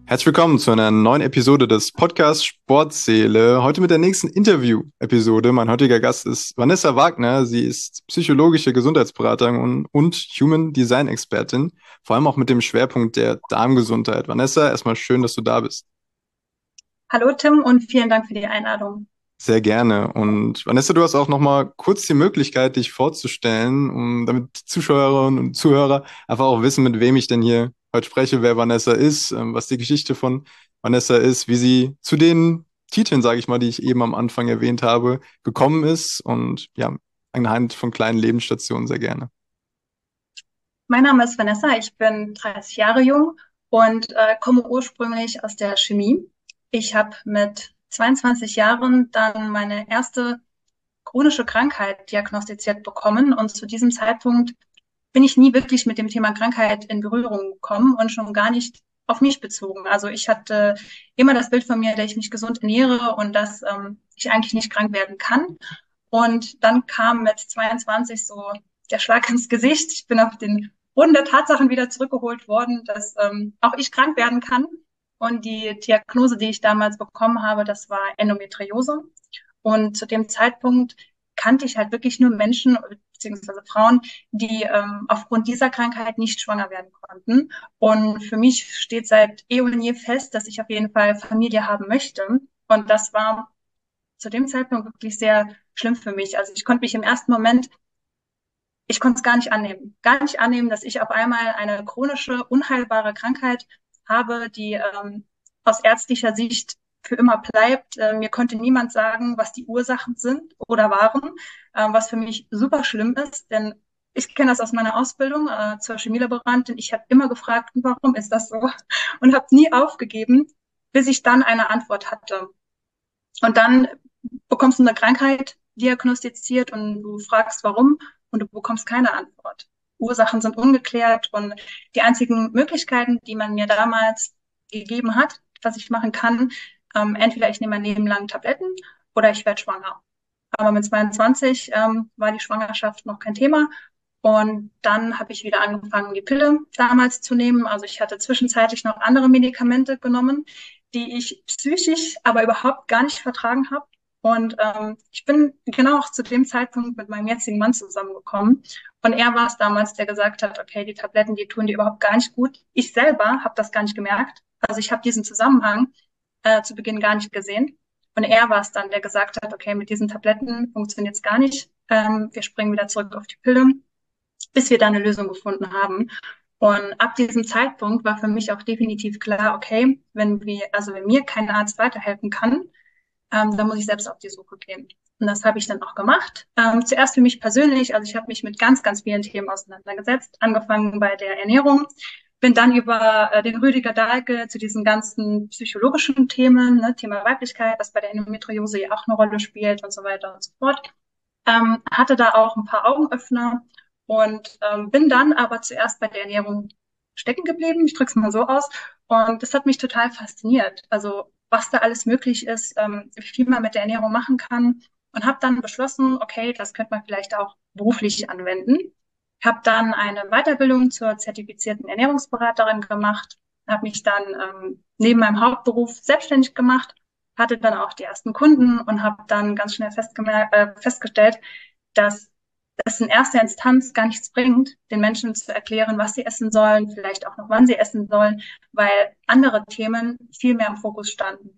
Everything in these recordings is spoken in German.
Herzlich willkommen zu einer neuen Episode des Podcasts Sportseele. Heute mit der nächsten Interview-Episode. Mein heutiger Gast ist Vanessa Wagner. Sie ist psychologische Gesundheitsberaterin und Human Design Expertin, vor allem auch mit dem Schwerpunkt der Darmgesundheit. Vanessa, erstmal schön, dass du da bist. Hallo Tim und vielen Dank für die Einladung. Sehr gerne. Und Vanessa, du hast auch noch mal kurz die Möglichkeit, dich vorzustellen, damit die Zuschauerinnen und Zuhörer einfach auch wissen, mit wem ich denn hier heute spreche, wer Vanessa ist, was die Geschichte von Vanessa ist, wie sie zu den Titeln, sage ich mal, die ich eben am Anfang erwähnt habe, gekommen ist und ja, anhand von kleinen Lebensstationen sehr gerne. Mein Name ist Vanessa, ich bin 30 Jahre jung und komme ursprünglich aus der Chemie. Ich habe mit 22 Jahren dann meine erste chronische Krankheit diagnostiziert bekommen und zu diesem Zeitpunkt bin ich nie wirklich mit dem Thema Krankheit in Berührung gekommen und schon gar nicht auf mich bezogen. Also ich hatte immer das Bild von mir, dass ich mich gesund ernähre und dass ich eigentlich nicht krank werden kann. Und dann kam mit 22 so der Schlag ins Gesicht. Ich bin auf den Boden der Tatsachen wieder zurückgeholt worden, dass auch ich krank werden kann. Und die Diagnose, die ich damals bekommen habe, das war Endometriose. Und zu dem Zeitpunkt kannte ich halt wirklich nur Menschen beziehungsweise Frauen, die aufgrund dieser Krankheit nicht schwanger werden konnten. Und für mich steht seit eh und je fest, dass ich auf jeden Fall Familie haben möchte. Und das war zu dem Zeitpunkt wirklich sehr schlimm für mich. Also ich konnte mich im ersten Moment, ich konnte es gar nicht annehmen. Gar nicht annehmen, dass ich auf einmal eine chronische, unheilbare Krankheit habe, die aus ärztlicher Sicht für immer bleibt. Mir konnte niemand sagen, was die Ursachen sind oder waren, was für mich super schlimm ist, denn ich kenne das aus meiner Ausbildung zur Chemielaborantin. Ich habe immer gefragt, warum ist das so? Und habe nie aufgegeben, bis ich dann eine Antwort hatte. Und dann bekommst du eine Krankheit diagnostiziert und du fragst, warum, und du bekommst keine Antwort. Ursachen sind ungeklärt und die einzigen Möglichkeiten, die man mir damals gegeben hat, was ich machen kann, entweder ich nehme mein Leben lang Tabletten oder ich werde schwanger. Aber mit 22 war die Schwangerschaft noch kein Thema. Und dann habe ich wieder angefangen, die Pille damals zu nehmen. Also ich hatte zwischenzeitlich noch andere Medikamente genommen, die ich psychisch aber überhaupt gar nicht vertragen habe. Und ich bin genau auch zu dem Zeitpunkt mit meinem jetzigen Mann zusammengekommen. Und er war es damals, der gesagt hat, okay, die Tabletten, die tun dir überhaupt gar nicht gut. Ich selber habe das gar nicht gemerkt. Also ich habe diesen Zusammenhang zu Beginn gar nicht gesehen. Und er war es dann, der gesagt hat, okay, mit diesen Tabletten funktioniert es gar nicht. Wir springen wieder zurück auf die Pille, bis wir da eine Lösung gefunden haben. Und ab diesem Zeitpunkt war für mich auch definitiv klar, okay, wenn mir kein Arzt weiterhelfen kann, dann muss ich selbst auf die Suche gehen. Und das habe ich dann auch gemacht. Zuerst für mich persönlich, also ich habe mich mit ganz, ganz vielen Themen auseinandergesetzt, angefangen bei der Ernährung, bin dann über den Rüdiger Dahlke zu diesen ganzen psychologischen Themen, ne, Thema Weiblichkeit, was bei der Endometriose ja auch eine Rolle spielt und so weiter und so fort. Hatte da auch ein paar Augenöffner und bin dann aber zuerst bei der Ernährung stecken geblieben, ich drücke es mal so aus. Und das hat mich total fasziniert. Also was da alles möglich ist, wie viel man mit der Ernährung machen kann. Und habe dann beschlossen, okay, das könnte man vielleicht auch beruflich anwenden. Habe dann eine Weiterbildung zur zertifizierten Ernährungsberaterin gemacht, habe mich dann neben meinem Hauptberuf selbstständig gemacht, hatte dann auch die ersten Kunden und habe dann ganz schnell festgestellt, dass es in erster Instanz gar nichts bringt, den Menschen zu erklären, was sie essen sollen, vielleicht auch noch wann sie essen sollen, weil andere Themen viel mehr im Fokus standen.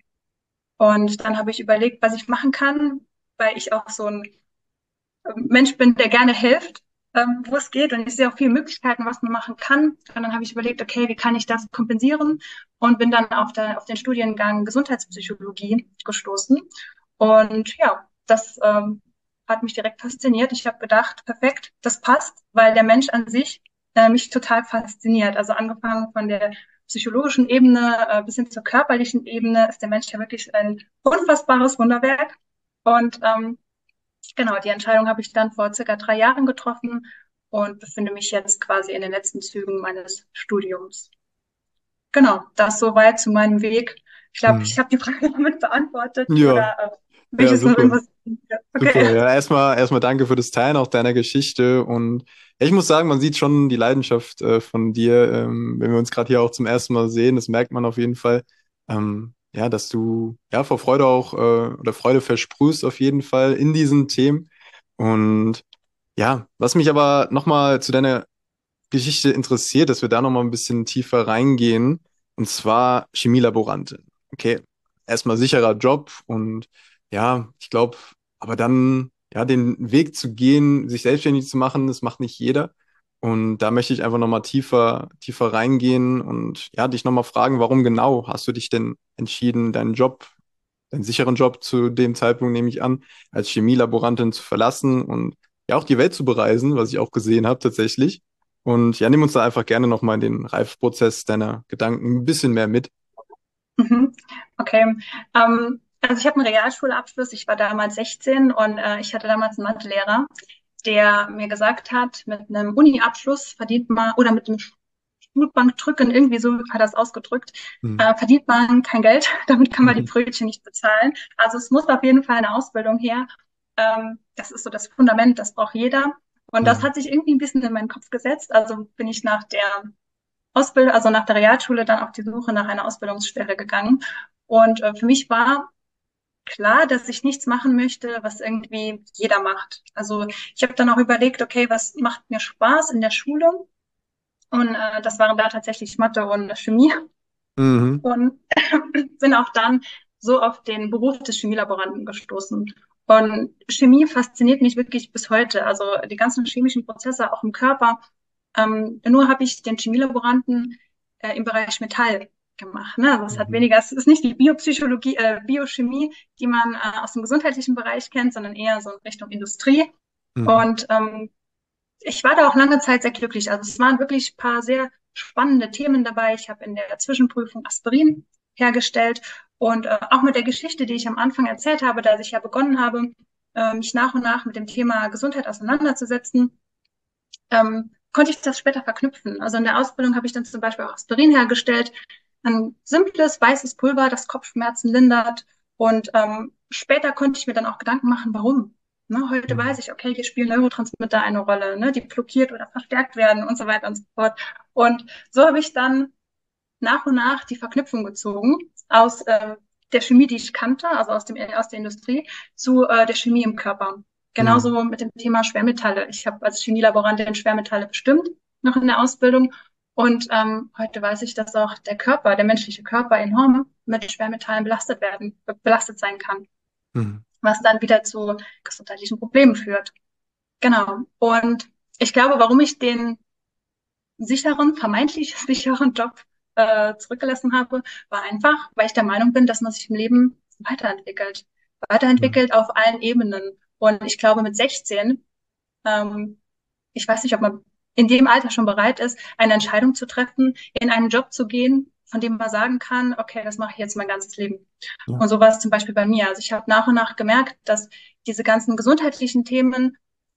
Und dann habe ich überlegt, was ich machen kann, weil ich auch so ein Mensch bin, der gerne hilft, wo es geht. Und ich sehe auch viele Möglichkeiten, was man machen kann. Und dann habe ich überlegt, okay, wie kann ich das kompensieren? Und bin dann auf den Studiengang Gesundheitspsychologie gestoßen. Und ja, das hat mich direkt fasziniert. Ich habe gedacht, perfekt, das passt, weil der Mensch an sich mich total fasziniert. Also angefangen von der psychologischen Ebene bis hin zur körperlichen Ebene ist der Mensch ja wirklich ein unfassbares Wunderwerk. Und genau, die Entscheidung habe ich dann vor circa 3 Jahren getroffen und befinde mich jetzt quasi in den letzten Zügen meines Studiums. Genau, das soweit zu meinem Weg. Ich glaube, Hm. ich habe die Frage damit beantwortet Ja, oder Ja, Welches noch super. irgendwas? Super, Okay. ja, erstmal danke für das Teilen auch deiner Geschichte und ja, ich muss sagen, man sieht schon die Leidenschaft von dir, wenn wir uns gerade hier auch zum ersten Mal sehen, das merkt man auf jeden Fall, ja, dass du ja vor Freude auch oder Freude versprühst auf jeden Fall in diesen Themen und ja, was mich aber nochmal zu deiner Geschichte interessiert, dass wir da nochmal ein bisschen tiefer reingehen und zwar Chemielaborantin. Okay, erstmal sicherer Job und ja, ich glaube, aber dann ja den Weg zu gehen, sich selbstständig zu machen, das macht nicht jeder. Und da möchte ich einfach nochmal tiefer reingehen und ja, dich nochmal fragen, warum genau hast du dich denn entschieden, deinen sicheren Job zu dem Zeitpunkt, nehme ich an, als Chemielaborantin zu verlassen und ja auch die Welt zu bereisen, was ich auch gesehen habe tatsächlich. Und ja, nimm uns da einfach gerne nochmal in den Reifprozess deiner Gedanken ein bisschen mehr mit. Mhm. Okay. Also ich habe einen Realschulabschluss. Ich war damals 16 und ich hatte damals einen Mathelehrer, der mir gesagt hat, mit einem Uni-Abschluss verdient man, oder mit einem Schulbankdrücken, irgendwie so hat er es ausgedrückt, Hm. verdient man kein Geld, damit kann man die Brötchen nicht bezahlen. Also es muss auf jeden Fall eine Ausbildung her. Das ist so das Fundament, das braucht jeder. Und das Hm. hat sich irgendwie ein bisschen in meinen Kopf gesetzt. Also bin ich nach der Ausbildung, also nach der Realschule dann auf die Suche nach einer Ausbildungsstelle gegangen. Und für mich war klar, dass ich nichts machen möchte, was irgendwie jeder macht. Also ich habe dann auch überlegt, okay, was macht mir Spaß in der Schule? Und das waren da tatsächlich Mathe und Chemie. Mhm. Und bin auch dann so auf den Beruf des Chemielaboranten gestoßen. Und Chemie fasziniert mich wirklich bis heute. Also die ganzen chemischen Prozesse auch im Körper. Nur habe ich den Chemielaboranten im Bereich Metall gemacht. Ne? Also es hat Mhm. weniger, es ist nicht die Biopsychologie, Biochemie, die man aus dem gesundheitlichen Bereich kennt, sondern eher so in Richtung Industrie. Mhm. Und ich war da auch lange Zeit sehr glücklich. Also es waren wirklich ein paar sehr spannende Themen dabei. Ich habe in der Zwischenprüfung Aspirin hergestellt und auch mit der Geschichte, die ich am Anfang erzählt habe, dass ich ja begonnen habe, mich nach und nach mit dem Thema Gesundheit auseinanderzusetzen, konnte ich das später verknüpfen. Also in der Ausbildung habe ich dann zum Beispiel auch Aspirin hergestellt, ein simples weißes Pulver, das Kopfschmerzen lindert. Und später konnte ich mir dann auch Gedanken machen, warum. Ne, heute weiß Mhm. ich, okay, hier spielen Neurotransmitter eine Rolle, ne, die blockiert oder verstärkt werden und so weiter und so fort. Und so habe ich dann nach und nach die Verknüpfung gezogen aus der Chemie, die ich kannte, also aus der Industrie, zu der Chemie im Körper. Mhm. Genauso mit dem Thema Schwermetalle. Ich habe als Chemielaborantin Schwermetalle bestimmt, noch in der Ausbildung. Und heute weiß ich, dass auch der Körper, der menschliche Körper enorm mit Schwermetallen belastet sein kann, Mhm. was dann wieder zu gesundheitlichen Problemen führt. Genau. Und ich glaube, warum ich den sicheren, vermeintlich sicheren Job zurückgelassen habe, war einfach, weil ich der Meinung bin, dass man sich im Leben weiterentwickelt. Mhm. Weiterentwickelt auf allen Ebenen. Und ich glaube, mit 16, ähm, ich weiß nicht, ob man in dem Alter schon bereit ist, eine Entscheidung zu treffen, in einen Job zu gehen, von dem man sagen kann, okay, das mache ich jetzt mein ganzes Leben. Ja. Und so war es zum Beispiel bei mir. Also ich habe nach und nach gemerkt, dass diese ganzen gesundheitlichen Themen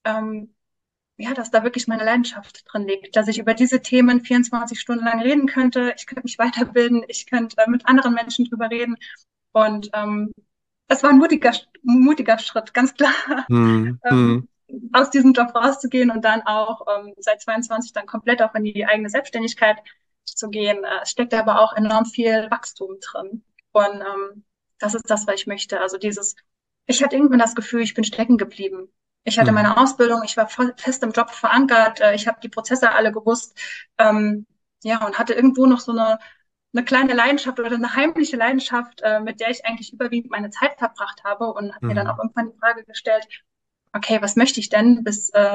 ja, dass da wirklich meine Leidenschaft drin liegt, dass ich über diese Themen 24 Stunden lang reden könnte. Ich könnte mich weiterbilden, ich könnte mit anderen Menschen drüber reden. Und es war ein mutiger Schritt, ganz klar, Mhm. ähm, Mhm. aus diesem Job rauszugehen und dann auch seit 22 dann komplett auch in die eigene Selbstständigkeit zu gehen. Es steckt aber auch enorm viel Wachstum drin. Und das ist das, was ich möchte. Also ich hatte irgendwann das Gefühl, ich bin stecken geblieben. Ich hatte Mhm. meine Ausbildung, ich war voll fest im Job verankert, ich habe die Prozesse alle gewusst, ja, und hatte irgendwo noch so eine kleine Leidenschaft oder eine heimliche Leidenschaft, mit der ich eigentlich überwiegend meine Zeit verbracht habe und habe mir dann auch Mhm. irgendwann die Frage gestellt, okay, was möchte ich denn,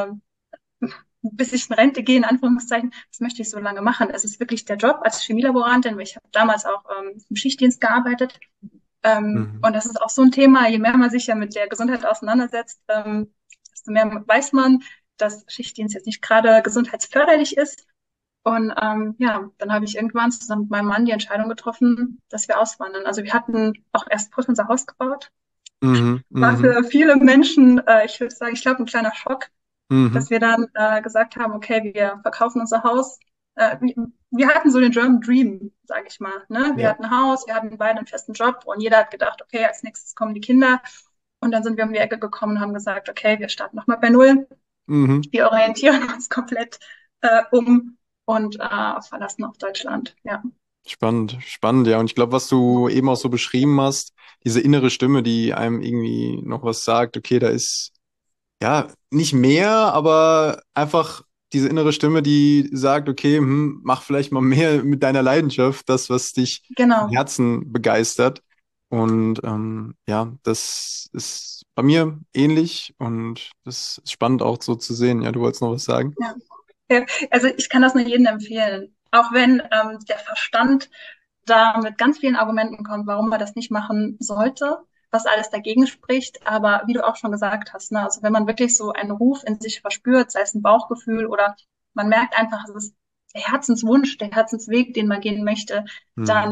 bis ich in Rente gehe, in Anführungszeichen, was möchte ich so lange machen? Es ist wirklich der Job als Chemielaborantin, weil ich habe damals auch im Schichtdienst gearbeitet. Mhm. Und das ist auch so ein Thema, je mehr man sich ja mit der Gesundheit auseinandersetzt, desto mehr weiß man, dass Schichtdienst jetzt nicht gerade gesundheitsförderlich ist. Und ja, dann habe ich irgendwann zusammen mit meinem Mann die Entscheidung getroffen, dass wir auswandern. Also wir hatten auch erst kurz unser Haus gebaut. Mhm. War Mhm. für viele Menschen, ich würde sagen, ich glaube, ein kleiner Schock, Mhm. dass wir dann gesagt haben, okay, wir verkaufen unser Haus. Wir hatten so den German Dream, sage ich mal. Ne? Wir Ja. hatten ein Haus, wir hatten beide einen festen Job und jeder hat gedacht, okay, als nächstes kommen die Kinder. Und dann sind wir um die Ecke gekommen und haben gesagt, okay, wir starten nochmal bei Null. Mhm. Wir orientieren uns komplett um und verlassen auch Deutschland. Ja. Spannend, spannend, ja. Und ich glaube, was du eben auch so beschrieben hast, diese innere Stimme, die einem irgendwie noch was sagt, okay, da ist ja nicht mehr, aber einfach diese innere Stimme, die sagt, okay, mach vielleicht mal mehr mit deiner Leidenschaft, das, was dich vom Genau. Herzen begeistert. Und ja, das ist bei mir ähnlich und das ist spannend auch so zu sehen. Ja, du wolltest noch was sagen? Ja. Ja, also ich kann das nur jedem empfehlen. Auch wenn der Verstand da mit ganz vielen Argumenten kommt, warum man das nicht machen sollte, was alles dagegen spricht. Aber wie du auch schon gesagt hast, ne, also wenn man wirklich so einen Ruf in sich verspürt, sei es ein Bauchgefühl oder man merkt einfach, es ist der Herzenswunsch, der Herzensweg, den man gehen möchte, Hm. dann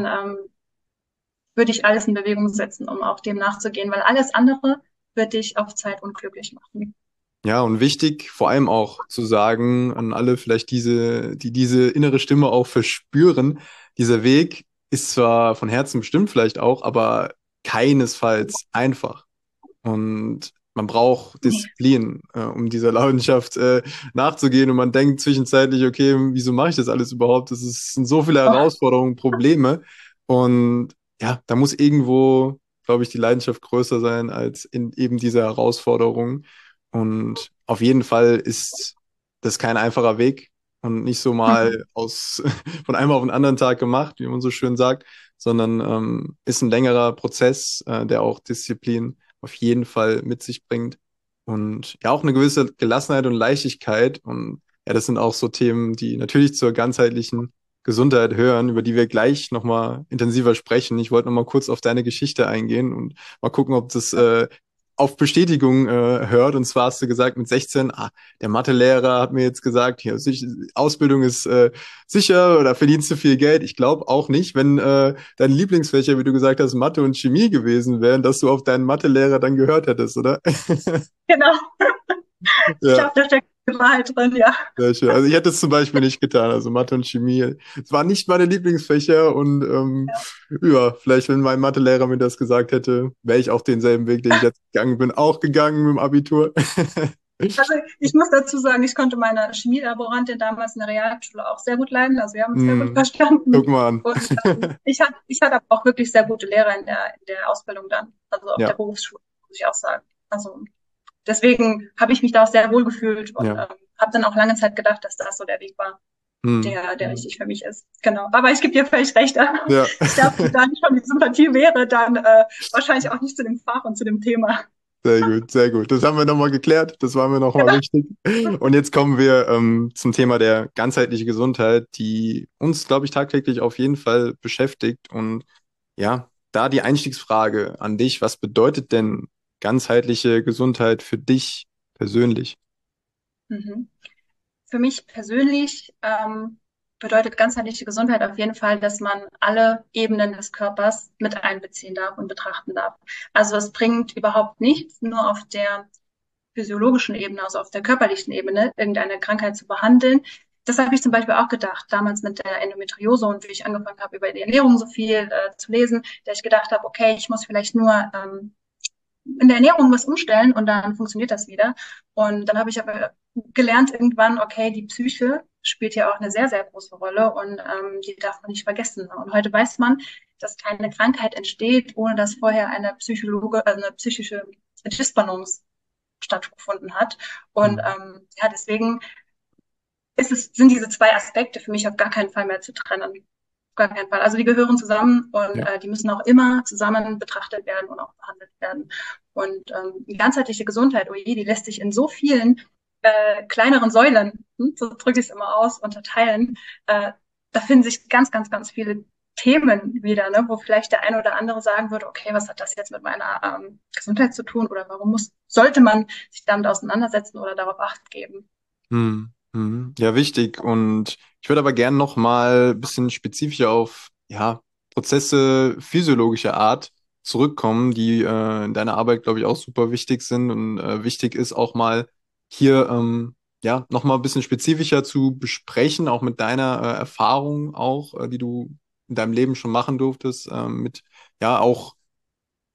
würde ich alles in Bewegung setzen, um auch dem nachzugehen, weil alles andere wird dich auf Zeit unglücklich machen. Ja, und wichtig vor allem auch zu sagen an alle vielleicht die diese innere Stimme auch verspüren, dieser Weg ist zwar von Herzen bestimmt vielleicht auch, aber keinesfalls einfach. Und man braucht Nee. Disziplin, um dieser Leidenschaft nachzugehen. Und man denkt zwischenzeitlich, okay, wieso mache ich das alles überhaupt? Sind so viele Oh. Herausforderungen, Probleme. Und ja, da muss irgendwo, glaube ich, die Leidenschaft größer sein als in eben dieser Herausforderung. Und auf jeden Fall ist das kein einfacher Weg und nicht so mal von einem auf den anderen Tag gemacht, wie man so schön sagt, sondern ist ein längerer Prozess, der auch Disziplin auf jeden Fall mit sich bringt. Und ja, auch eine gewisse Gelassenheit und Leichtigkeit. Und ja, das sind auch so Themen, die natürlich zur ganzheitlichen Gesundheit hören, über die wir gleich nochmal intensiver sprechen. Ich wollte nochmal kurz auf deine Geschichte eingehen und mal gucken, ob das auf Bestätigung hört. Und zwar hast du gesagt, mit 16, der Mathelehrer hat mir jetzt gesagt, hier, Ausbildung ist sicher oder verdienst du viel Geld. Ich glaube auch nicht, wenn deine Lieblingsfächer, wie du gesagt hast, Mathe und Chemie gewesen wären, dass du auf deinen Mathelehrer dann gehört hättest, oder? Genau. Ich Ja, glaube, da steckt die Wahrheit drin, ja. sehr schön. Also ich hätte es zum Beispiel nicht getan. Also Mathe und Chemie, es waren nicht meine Lieblingsfächer und ja, vielleicht, wenn mein Mathelehrer mir das gesagt hätte, wäre ich auch denselben Weg, den ich jetzt gegangen bin, auch gegangen mit dem Abitur. Also ich muss dazu sagen, ich konnte meine Chemielaborantin damals in der Realschule auch sehr gut leiden. Also wir haben uns sehr gut Hm, guck verstanden. mal an. Und ich hatte aber auch wirklich sehr gute Lehrer in der Ausbildung dann, also auf der Ja, Berufsschule, muss ich auch sagen. Also deswegen habe ich mich da auch sehr wohl gefühlt und ja. habe dann auch lange Zeit gedacht, dass das so der Weg war, Hm. der richtig für mich ist. Genau. Aber ich gebe dir völlig recht. Ja, Ich glaube, wenn da nicht schon die Sympathie wäre, dann wahrscheinlich auch nicht zu dem Fach und zu dem Thema. sehr gut, sehr gut. Das haben wir nochmal geklärt. Das war mir nochmal wichtig. Und jetzt kommen wir zum Thema der ganzheitlichen Gesundheit, die uns, glaube ich, tagtäglich auf jeden Fall beschäftigt. Und ja, da die Einstiegsfrage an dich. Was bedeutet denn ganzheitliche Gesundheit für dich persönlich? Mhm. Für mich persönlich bedeutet ganzheitliche Gesundheit auf jeden Fall, dass man alle Ebenen des Körpers mit einbeziehen darf und betrachten darf. Also es bringt überhaupt nichts, nur auf der physiologischen Ebene, also auf der körperlichen Ebene, irgendeine Krankheit zu behandeln. Das habe ich zum Beispiel auch gedacht, damals mit der Endometriose und wie ich angefangen habe, über die Ernährung so viel zu lesen, dass ich gedacht habe, okay, ich muss vielleicht nur in der Ernährung was umstellen und dann funktioniert das wieder. Und dann habe ich aber gelernt irgendwann, okay, die Psyche spielt ja auch eine sehr, sehr große Rolle und die darf man nicht vergessen. Und heute weiß man, dass keine Krankheit entsteht, ohne dass vorher eine psychische Dysbalance stattgefunden hat. Und Hm. ja, deswegen sind diese zwei Aspekte für mich auf gar keinen Fall mehr zu trennen. Auf gar keinen Fall. Also die gehören zusammen und Ja. die müssen auch immer zusammen betrachtet werden und auch behandelt werden. Und die ganzheitliche Gesundheit, oh je, die lässt sich in so vielen kleineren Säulen, so drücke ich es immer aus, unterteilen. Da finden sich ganz, ganz, ganz viele Themen wieder, ne, wo vielleicht der eine oder andere sagen würde, okay, was hat das jetzt mit meiner Gesundheit zu tun oder sollte man sich damit auseinandersetzen oder darauf Acht geben? Hm. Hm. Ja, wichtig. Und ich würde aber gern noch mal ein bisschen spezifischer auf ja, Prozesse physiologischer Art zurückkommen, die in deiner Arbeit, glaube ich, auch super wichtig sind. Und wichtig ist auch mal hier ja, noch mal ein bisschen spezifischer zu besprechen, auch mit deiner Erfahrung auch, die du in deinem Leben schon machen durftest, mit ja auch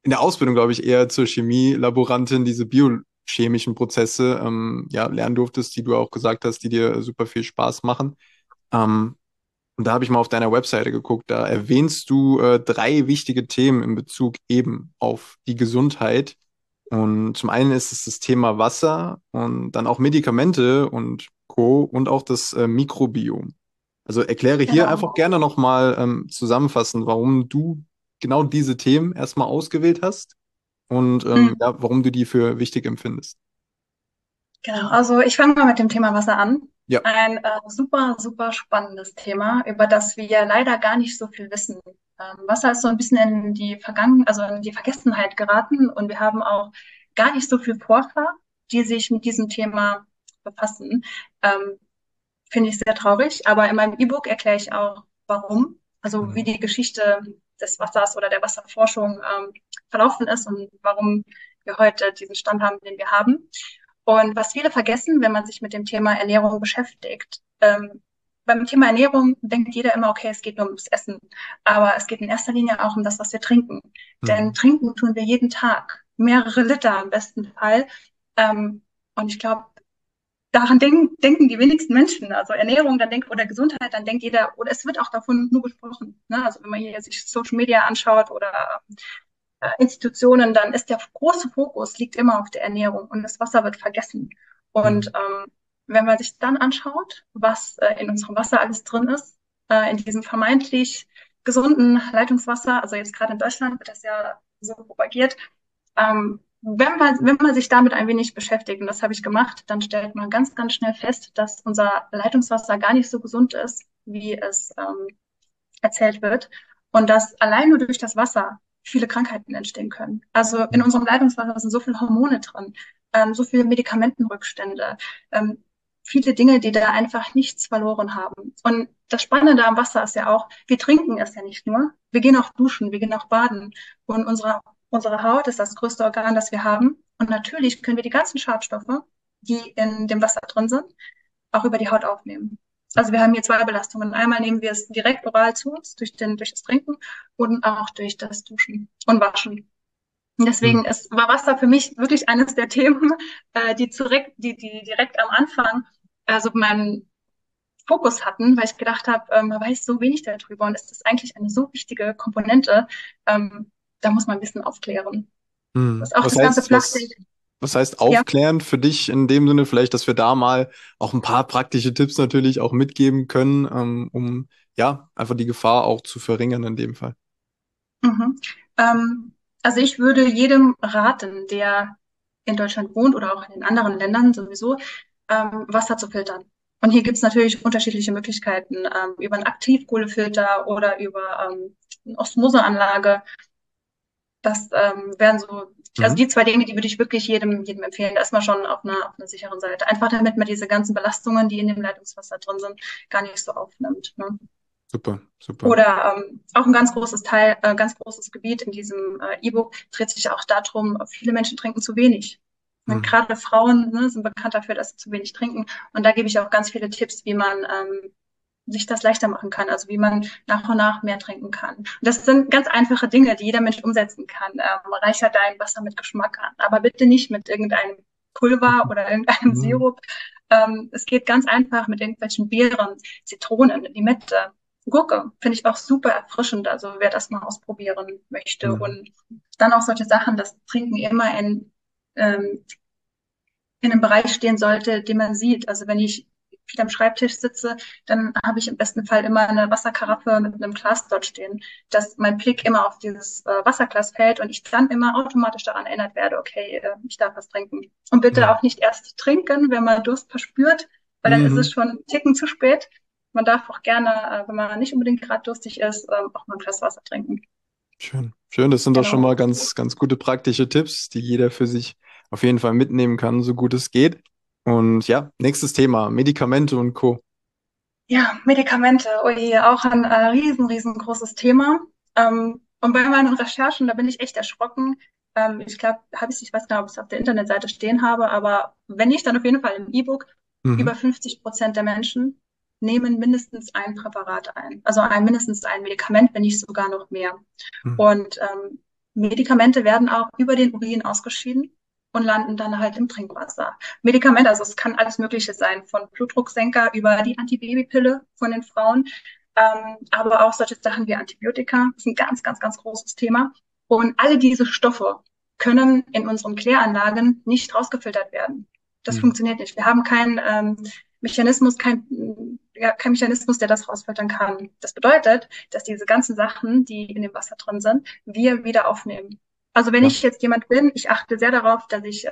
in der Ausbildung, glaube ich, eher zur Chemielaborantin diese biochemischen Prozesse ja, lernen durftest, die du auch gesagt hast, die dir super viel Spaß machen. Ähm, und da habe ich mal auf deiner Webseite geguckt, da erwähnst du drei wichtige Themen in Bezug eben auf die Gesundheit. Und zum einen ist es das Thema Wasser und dann auch Medikamente und Co. und auch das Mikrobiom. Also erkläre hier einfach Genau. gerne nochmal zusammenfassend, warum du genau diese Themen erstmal ausgewählt hast und Mhm. ja, warum du die für wichtig empfindest. Genau, also ich fange mal mit dem Thema Wasser an. Ja. Ein super, super spannendes Thema, über das wir leider gar nicht so viel wissen. Wasser ist so ein bisschen in die also in die Vergessenheit geraten und wir haben auch gar nicht so viel Forscher, die sich mit diesem Thema befassen. Ähm, Finde ich sehr traurig, aber in meinem E-Book erkläre ich auch, warum, also wie Mhm. die Geschichte des Wassers oder der Wasserforschung verlaufen ist und warum wir heute diesen Stand haben, den wir haben. Und was viele vergessen, wenn man sich mit dem Thema Ernährung beschäftigt, beim Thema Ernährung denkt jeder immer, okay, es geht nur ums Essen. Aber es geht in erster Linie auch um das, was wir trinken. Denn Mhm. trinken tun wir jeden Tag. Mehrere Liter im besten Fall. Ähm, und ich glaube, daran denken die wenigsten Menschen. Also Ernährung, dann denkt, oder Gesundheit, dann denkt jeder, oder es wird auch davon nur gesprochen. Ne? Also wenn man hier sich Social Media anschaut oder Institutionen, dann ist der große Fokus liegt immer auf der Ernährung und das Wasser wird vergessen. Und Mhm. wenn man sich dann anschaut, was in unserem Wasser alles drin ist, in diesem vermeintlich gesunden Leitungswasser, also jetzt gerade in Deutschland wird das ja so propagiert, wenn man sich damit ein wenig beschäftigt, und das habe ich gemacht, dann stellt man ganz, ganz schnell fest, dass unser Leitungswasser gar nicht so gesund ist, wie es erzählt wird. Und dass allein nur durch das Wasser viele Krankheiten entstehen können. Also in unserem Leitungswasser sind so viele Hormone drin, so viele Medikamentenrückstände, viele Dinge, die da einfach nichts verloren haben. Und das Spannende am Wasser ist ja auch, wir trinken es ja nicht nur, wir gehen auch duschen, wir gehen auch baden. Und unsere Haut ist das größte Organ, das wir haben. Und natürlich können wir die ganzen Schadstoffe, die in dem Wasser drin sind, auch über die Haut aufnehmen. Also wir haben hier zwei Belastungen. Einmal nehmen wir es direkt oral zu uns durch das Trinken und auch durch das Duschen und Waschen. Und Mhm. deswegen war Wasser für mich wirklich eines der Themen, die direkt am Anfang also meinen Fokus hatten, weil ich gedacht habe, man weiß so wenig darüber und es ist eigentlich eine so wichtige Komponente. Da muss man ein bisschen aufklären. Mhm. Was auch das ganze Flachbild, Was heißt ja. aufklären für dich in dem Sinne vielleicht, dass wir da mal auch ein paar praktische Tipps natürlich auch mitgeben können, um ja einfach die Gefahr auch zu verringern in dem Fall. Mhm. Also ich würde jedem raten, der in Deutschland wohnt oder auch in den anderen Ländern sowieso, Wasser zu filtern. Und hier gibt es natürlich unterschiedliche Möglichkeiten, über einen Aktivkohlefilter oder über eine Osmoseanlage. Das wären so, also Mhm. die zwei Dinge, die würde ich wirklich jedem empfehlen. Da ist man schon auf einer sicheren Seite. Einfach damit man diese ganzen Belastungen, die in dem Leitungswasser drin sind, gar nicht so aufnimmt. Ne? Super, super. Oder auch ein ganz großes Gebiet in diesem E-Book dreht sich auch darum, viele Menschen trinken zu wenig. Und Mhm. gerade Frauen ne, sind bekannt dafür, dass sie zu wenig trinken. Und da gebe ich auch ganz viele Tipps, wie man sich das leichter machen kann, also wie man nach und nach mehr trinken kann. Und das sind ganz einfache Dinge, die jeder Mensch umsetzen kann. Reichert dein Wasser mit Geschmack an, aber bitte nicht mit irgendeinem Pulver oder irgendeinem Mhm. Sirup. Es geht ganz einfach mit irgendwelchen Beeren, Zitronen, Limette, Gurke finde ich auch super erfrischend, also wer das mal ausprobieren möchte. Mhm. Und dann auch solche Sachen, das Trinken immer ähm, in einem Bereich stehen sollte, den man sieht. Also wenn ich viel am Schreibtisch sitze, dann habe ich im besten Fall immer eine Wasserkaraffe mit einem Glas dort stehen, dass mein Blick immer auf dieses Wasserglas fällt und ich dann immer automatisch daran erinnert werde, okay, ich darf was trinken. Und bitte Mhm. auch nicht erst trinken, wenn man Durst verspürt, weil dann ist es Mhm. schon einen Ticken zu spät. Man darf auch gerne, wenn man nicht unbedingt gerade durstig ist, auch mal ein Glas Wasser trinken. Schön. Schön, das sind doch schon Genau. mal ganz, ganz gute praktische Tipps, die jeder für sich auf jeden Fall mitnehmen kann, so gut es geht. Und ja, nächstes Thema, Medikamente und Co. Ja, Medikamente, oh je, auch ein riesengroßes Thema. Und bei meinen Recherchen, da bin ich echt erschrocken. Ich glaube, ich weiß gar nicht, ob ich es auf der Internetseite stehen habe, aber wenn nicht, dann auf jeden Fall im E-Book. Mhm. Über 50% der Menschen nehmen mindestens ein Präparat ein. Also mindestens ein Medikament, wenn nicht sogar noch mehr. Mhm. Und Medikamente werden auch über den Urin ausgeschieden und landen dann halt im Trinkwasser. Medikamente, also es kann alles Mögliche sein, von Blutdrucksenker über die Antibabypille von den Frauen, aber auch solche Sachen wie Antibiotika, das ist ein ganz, ganz, ganz großes Thema. Und alle diese Stoffe können in unseren Kläranlagen nicht rausgefiltert werden. Das Mhm. funktioniert nicht. Wir haben keinen Mechanismus, kein Mechanismus, der das rausfiltern kann. Das bedeutet, dass diese ganzen Sachen, die in dem Wasser drin sind, wir wieder aufnehmen. Also wenn Ja. ich jetzt jemand bin, ich achte sehr darauf, dass ich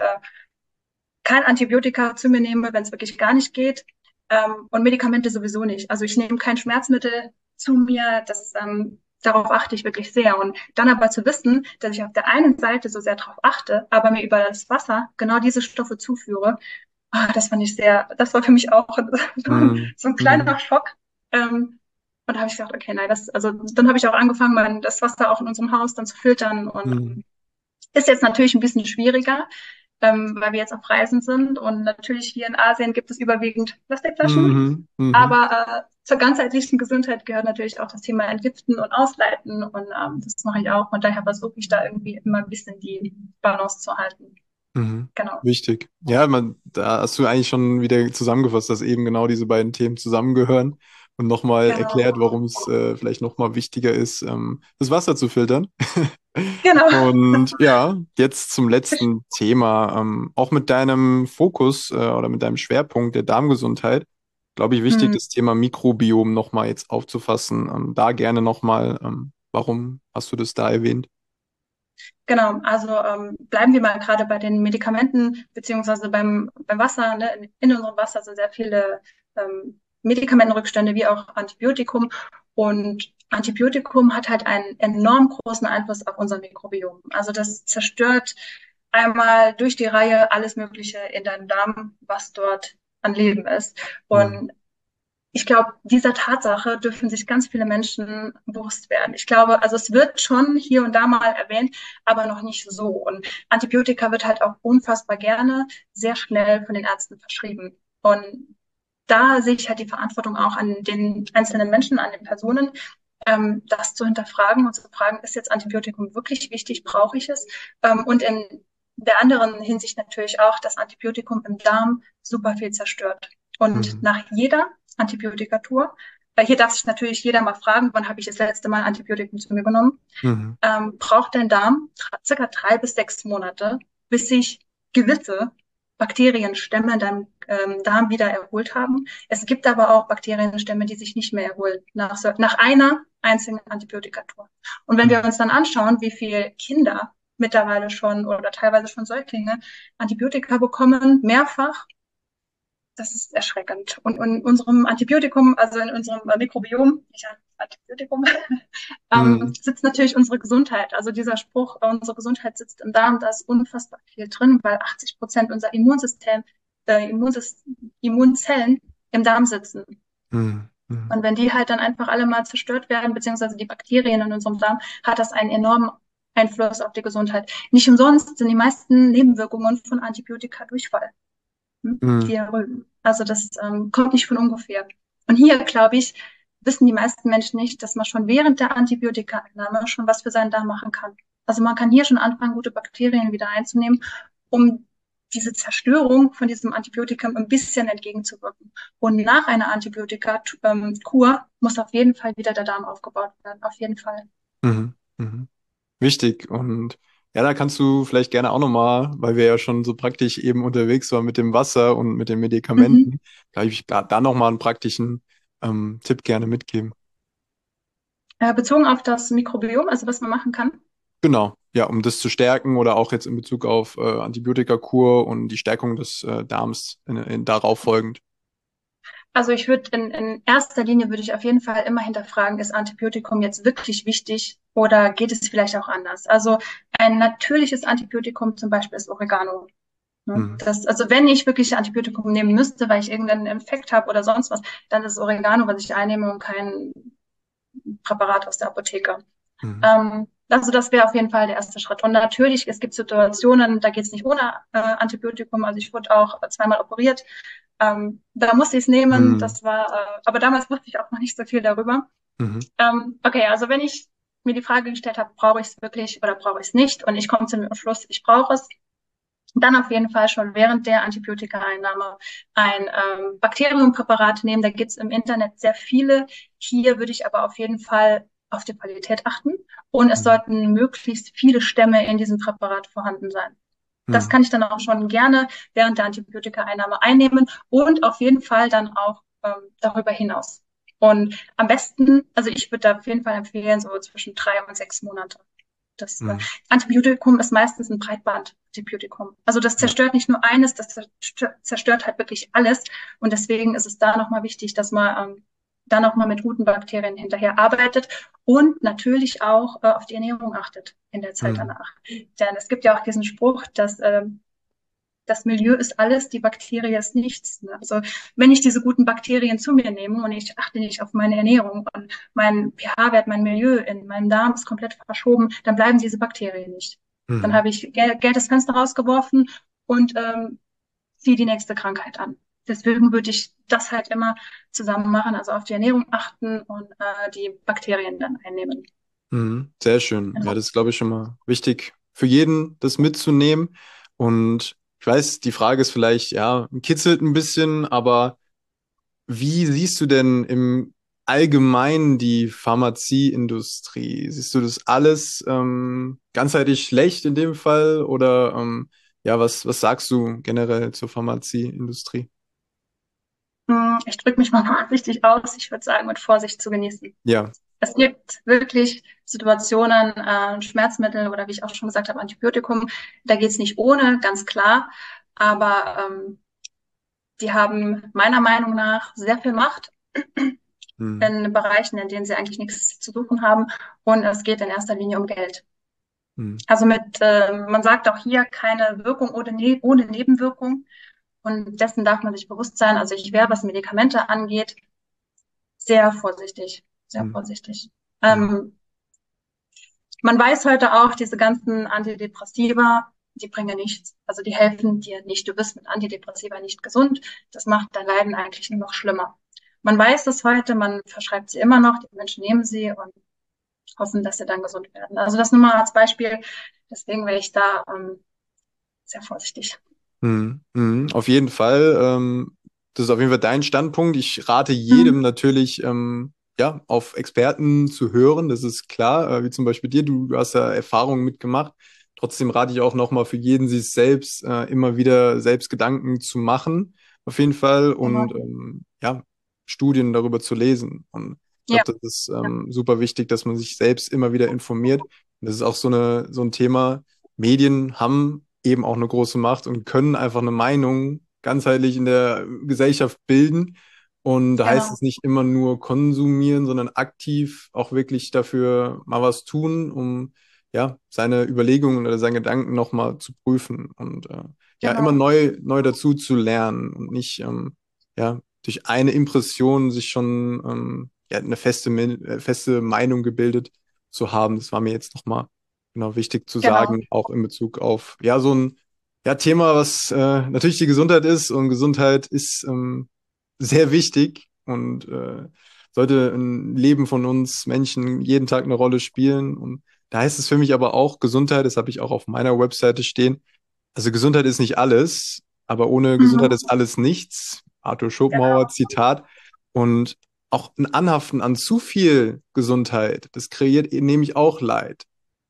kein Antibiotika zu mir nehme, wenn es wirklich gar nicht geht. Und Medikamente sowieso nicht. Also ich nehme kein Schmerzmittel zu mir. Darauf achte ich wirklich sehr. Und dann aber zu wissen, dass ich auf der einen Seite so sehr darauf achte, aber mir über das Wasser genau diese Stoffe zuführe, das fand ich das war für mich auch Mhm. so ein Mhm. kleiner Schock. Und da habe ich gedacht, okay, nein, also dann habe ich auch angefangen, das Wasser auch in unserem Haus dann zu filtern und Mhm. ist jetzt natürlich ein bisschen schwieriger, weil wir jetzt auf Reisen sind und natürlich hier in Asien gibt es überwiegend Plastikflaschen. Mhm. Mhm. Aber zur ganzheitlichen Gesundheit gehört natürlich auch das Thema Entgiften und Ausleiten und das mache ich auch. Und daher versuche ich da irgendwie immer ein bisschen die Balance zu halten. Mhm. Genau. Wichtig. Ja, da hast du eigentlich schon wieder zusammengefasst, dass eben genau diese beiden Themen zusammengehören und nochmal erklärt, Genau. warum es vielleicht nochmal wichtiger ist, das Wasser zu filtern. Genau. Und ja, jetzt zum letzten Thema. Auch mit deinem Fokus oder mit deinem Schwerpunkt der Darmgesundheit, glaube ich, wichtig, Hm. das Thema Mikrobiom nochmal jetzt aufzufassen. Da gerne nochmal, warum hast du das da erwähnt? Genau, also bleiben wir mal gerade bei den Medikamenten beziehungsweise beim Wasser. Ne? In unserem Wasser sind sehr viele Medikamentenrückstände wie auch Antibiotikum. Und Antibiotikum hat halt einen enorm großen Einfluss auf unser Mikrobiom. Also das zerstört einmal durch die Reihe alles Mögliche in deinem Darm, was dort an Leben ist. Mhm. Und ich glaube, dieser Tatsache dürfen sich ganz viele Menschen bewusst werden. Ich glaube, also es wird schon hier und da mal erwähnt, aber noch nicht so. Und Antibiotika wird halt auch unfassbar gerne sehr schnell von den Ärzten verschrieben. Und da sehe ich halt die Verantwortung auch an den einzelnen Menschen, an den Personen, das zu hinterfragen und zu fragen, ist jetzt Antibiotikum wirklich wichtig, brauche ich es? Und in der anderen Hinsicht natürlich auch, dass Antibiotikum im Darm super viel zerstört. Und Mhm. nach jeder Antibiotikatur, weil hier darf sich natürlich jeder mal fragen, wann habe ich das letzte Mal Antibiotikum zu mir genommen, Mhm. braucht dein Darm circa 3 bis 6 Monate, bis sich gewisse Bakterienstämme in deinem Darm wieder erholt haben. Es gibt aber auch Bakterienstämme, die sich nicht mehr erholen nach einer einzigen Antibiotikatur. Und wenn wir Mhm. uns dann anschauen, wie viele Kinder mittlerweile schon oder teilweise schon Säuglinge Antibiotika bekommen, mehrfach, das ist erschreckend. Und in unserem Antibiotikum, also in unserem Mikrobiom, nicht Antibiotikum, Mhm. sitzt natürlich unsere Gesundheit. Also dieser Spruch, unsere Gesundheit sitzt im Darm, da ist unfassbar viel drin, weil 80% unser Immunsystem, Immunzellen im Darm sitzen. Mhm. Mhm. Und wenn die halt dann einfach alle mal zerstört werden, beziehungsweise die Bakterien in unserem Darm, hat das einen enormen Einfluss auf die Gesundheit. Nicht umsonst sind die meisten Nebenwirkungen von Antibiotika Durchfall, Mhm. Diarrhoe. Also das kommt nicht von ungefähr. Und hier, glaube ich, wissen die meisten Menschen nicht, dass man schon während der Antibiotikaeinnahme schon was für seinen Darm machen kann. Also man kann hier schon anfangen, gute Bakterien wieder einzunehmen, um diese Zerstörung von diesem Antibiotikum ein bisschen entgegenzuwirken. Und nach einer Antibiotika-Kur muss auf jeden Fall wieder der Darm aufgebaut werden. Auf jeden Fall. Mhm. Mhm. Wichtig. Und ja, da kannst du vielleicht gerne auch nochmal, weil wir ja schon so praktisch eben unterwegs waren mit dem Wasser und mit den Mhm. Medikamenten, da ich da nochmal einen praktischen Tipp gerne mitgeben. Bezogen auf das Mikrobiom, also was man machen kann. Genau, ja, um das zu stärken oder auch jetzt in Bezug auf Antibiotikakur und die Stärkung des Darms darauf folgend. Also ich würde in erster Linie würde ich auf jeden Fall immer hinterfragen, ist Antibiotikum jetzt wirklich wichtig oder geht es vielleicht auch anders? Also ein natürliches Antibiotikum zum Beispiel ist Oregano. Ne? Mhm. Also wenn ich wirklich Antibiotikum nehmen müsste, weil ich irgendeinen Infekt habe oder sonst was, dann ist es Oregano, was ich einnehme und kein Präparat aus der Apotheke. Mhm. Also das wäre auf jeden Fall der erste Schritt. Und natürlich, es gibt Situationen, da geht es nicht ohne Antibiotikum. Also ich wurde auch zweimal operiert. Da musste ich es nehmen. Mhm. Aber damals wusste ich auch noch nicht so viel darüber. Mhm. Okay, also wenn ich mir die Frage gestellt habe, brauche ich es wirklich oder brauche ich es nicht? Und ich komme zu dem Schluss, ich brauche es. Dann auf jeden Fall schon während der Antibiotikaeinnahme ein Bakteriumpräparat nehmen. Da gibt es im Internet sehr viele. Hier würde ich aber auf jeden Fall auf die Qualität achten. Und es Mhm. sollten möglichst viele Stämme in diesem Präparat vorhanden sein. Das Mhm. kann ich dann auch schon gerne während der Antibiotikaeinnahme einnehmen und auf jeden Fall dann auch darüber hinaus. Und am besten, also ich würde da auf jeden Fall empfehlen, so zwischen 3 und 6 Monate. Das Mhm. Antibiotikum ist meistens ein Breitband-Antibiotikum. Also das Ja. zerstört nicht nur eines, das zerstört halt wirklich alles. Und deswegen ist es da nochmal wichtig, dass man da nochmal mit guten Bakterien hinterher arbeitet und natürlich auch auf die Ernährung achtet in der Zeit Mhm. danach. Denn es gibt ja auch diesen Spruch, dass das Milieu ist alles, die Bakterie ist nichts. Ne? Also wenn ich diese guten Bakterien zu mir nehme und ich achte nicht auf meine Ernährung und mein pH-Wert, mein Milieu in meinem Darm ist komplett verschoben, dann bleiben diese Bakterien nicht. Dann Mhm. habe ich Geld das Fenster rausgeworfen und ziehe die nächste Krankheit an. Deswegen würde ich das halt immer zusammen machen, also auf die Ernährung achten und die Bakterien dann einnehmen. Mhm. Sehr schön. Ja, Genau. das ist, glaube ich, schon mal wichtig für jeden, das mitzunehmen. Und ich weiß, die Frage ist vielleicht, ja, kitzelt ein bisschen, aber wie siehst du denn im Allgemeinen die Pharmazieindustrie? Siehst du das alles ganzheitlich schlecht in dem Fall? Oder ja, was sagst du generell zur Pharmazieindustrie? Ich drücke mich mal vorsichtig aus. Ich würde sagen, mit Vorsicht zu genießen. Ja. Es gibt wirklich Situationen, Schmerzmittel oder wie ich auch schon gesagt habe, Antibiotikum, da geht's nicht ohne, ganz klar. Aber die haben meiner Meinung nach sehr viel Macht Hm. in Bereichen, in denen sie eigentlich nichts zu suchen haben. Und es geht in erster Linie um Geld. Hm. Also man sagt auch hier keine Wirkung ohne Nebenwirkung. Und dessen darf man sich bewusst sein. Also ich wäre, was Medikamente angeht, sehr vorsichtig, sehr Hm. vorsichtig. Hm. Ähm, Man weiß heute auch, diese ganzen Antidepressiva, die bringen nichts. Also die helfen dir nicht. Du bist mit Antidepressiva nicht gesund. Das macht dein Leiden eigentlich nur noch schlimmer. Man weiß es heute, man verschreibt sie immer noch, die Menschen nehmen sie und hoffen, dass sie dann gesund werden. Also das nur mal als Beispiel. Deswegen wäre ich da sehr vorsichtig. Mhm. Mhm. Auf jeden Fall. Das ist auf jeden Fall dein Standpunkt. Ich rate Mhm. jedem natürlich, ja, auf Experten zu hören. Das ist klar, wie zum Beispiel dir. Du hast ja Erfahrungen mitgemacht. Trotzdem rate ich auch nochmal für jeden, sich selbst immer wieder selbst Gedanken zu machen. Auf jeden Fall. Und Genau. ja, Studien darüber zu lesen. Und ich Ja, glaube, das ist ja, super wichtig, dass man sich selbst immer wieder informiert. Und das ist auch so ein Thema. Medien haben eben auch eine große Macht und können einfach eine Meinung ganzheitlich in der Gesellschaft bilden. Und da heißt genau. es nicht immer nur konsumieren, sondern aktiv auch wirklich dafür mal was tun, um ja seine Überlegungen oder seine Gedanken nochmal zu prüfen und ja immer Genau. neu dazu zu lernen und nicht ja durch eine Impression sich schon ja eine feste Meinung gebildet zu haben. Das war mir jetzt nochmal genau wichtig zu Genau. sagen, auch in Bezug auf ja so ein ja, Thema, was natürlich die Gesundheit ist und Gesundheit ist sehr wichtig und sollte im Leben von uns Menschen jeden Tag eine Rolle spielen. Und da heißt es für mich aber auch Gesundheit, das habe ich auch auf meiner Webseite stehen. Also Gesundheit ist nicht alles, aber ohne Gesundheit Mhm. ist alles nichts. Arthur Schopenhauer, Genau. Zitat. Und auch ein Anhaften an zu viel Gesundheit, das kreiert nämlich auch Leid.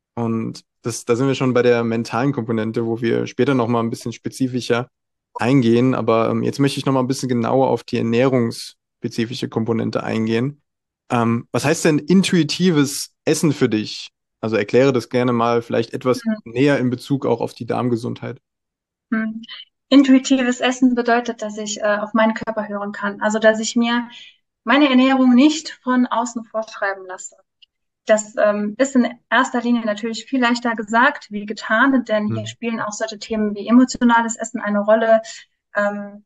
Und da sind wir schon bei der mentalen Komponente, wo wir später nochmal ein bisschen spezifischer eingehen. Aber jetzt möchte ich nochmal ein bisschen genauer auf die ernährungsspezifische Komponente eingehen. Was heißt denn intuitives Essen für dich? Also erkläre das gerne mal vielleicht etwas näher in Bezug auch auf die Darmgesundheit. Mhm. Intuitives Essen bedeutet, dass ich auf meinen Körper hören kann. Also, dass ich mir meine Ernährung nicht von außen vorschreiben lasse. Das ist in erster Linie natürlich viel leichter gesagt wie getan, denn hier Hm. spielen auch solche Themen wie emotionales Essen eine Rolle. Ähm,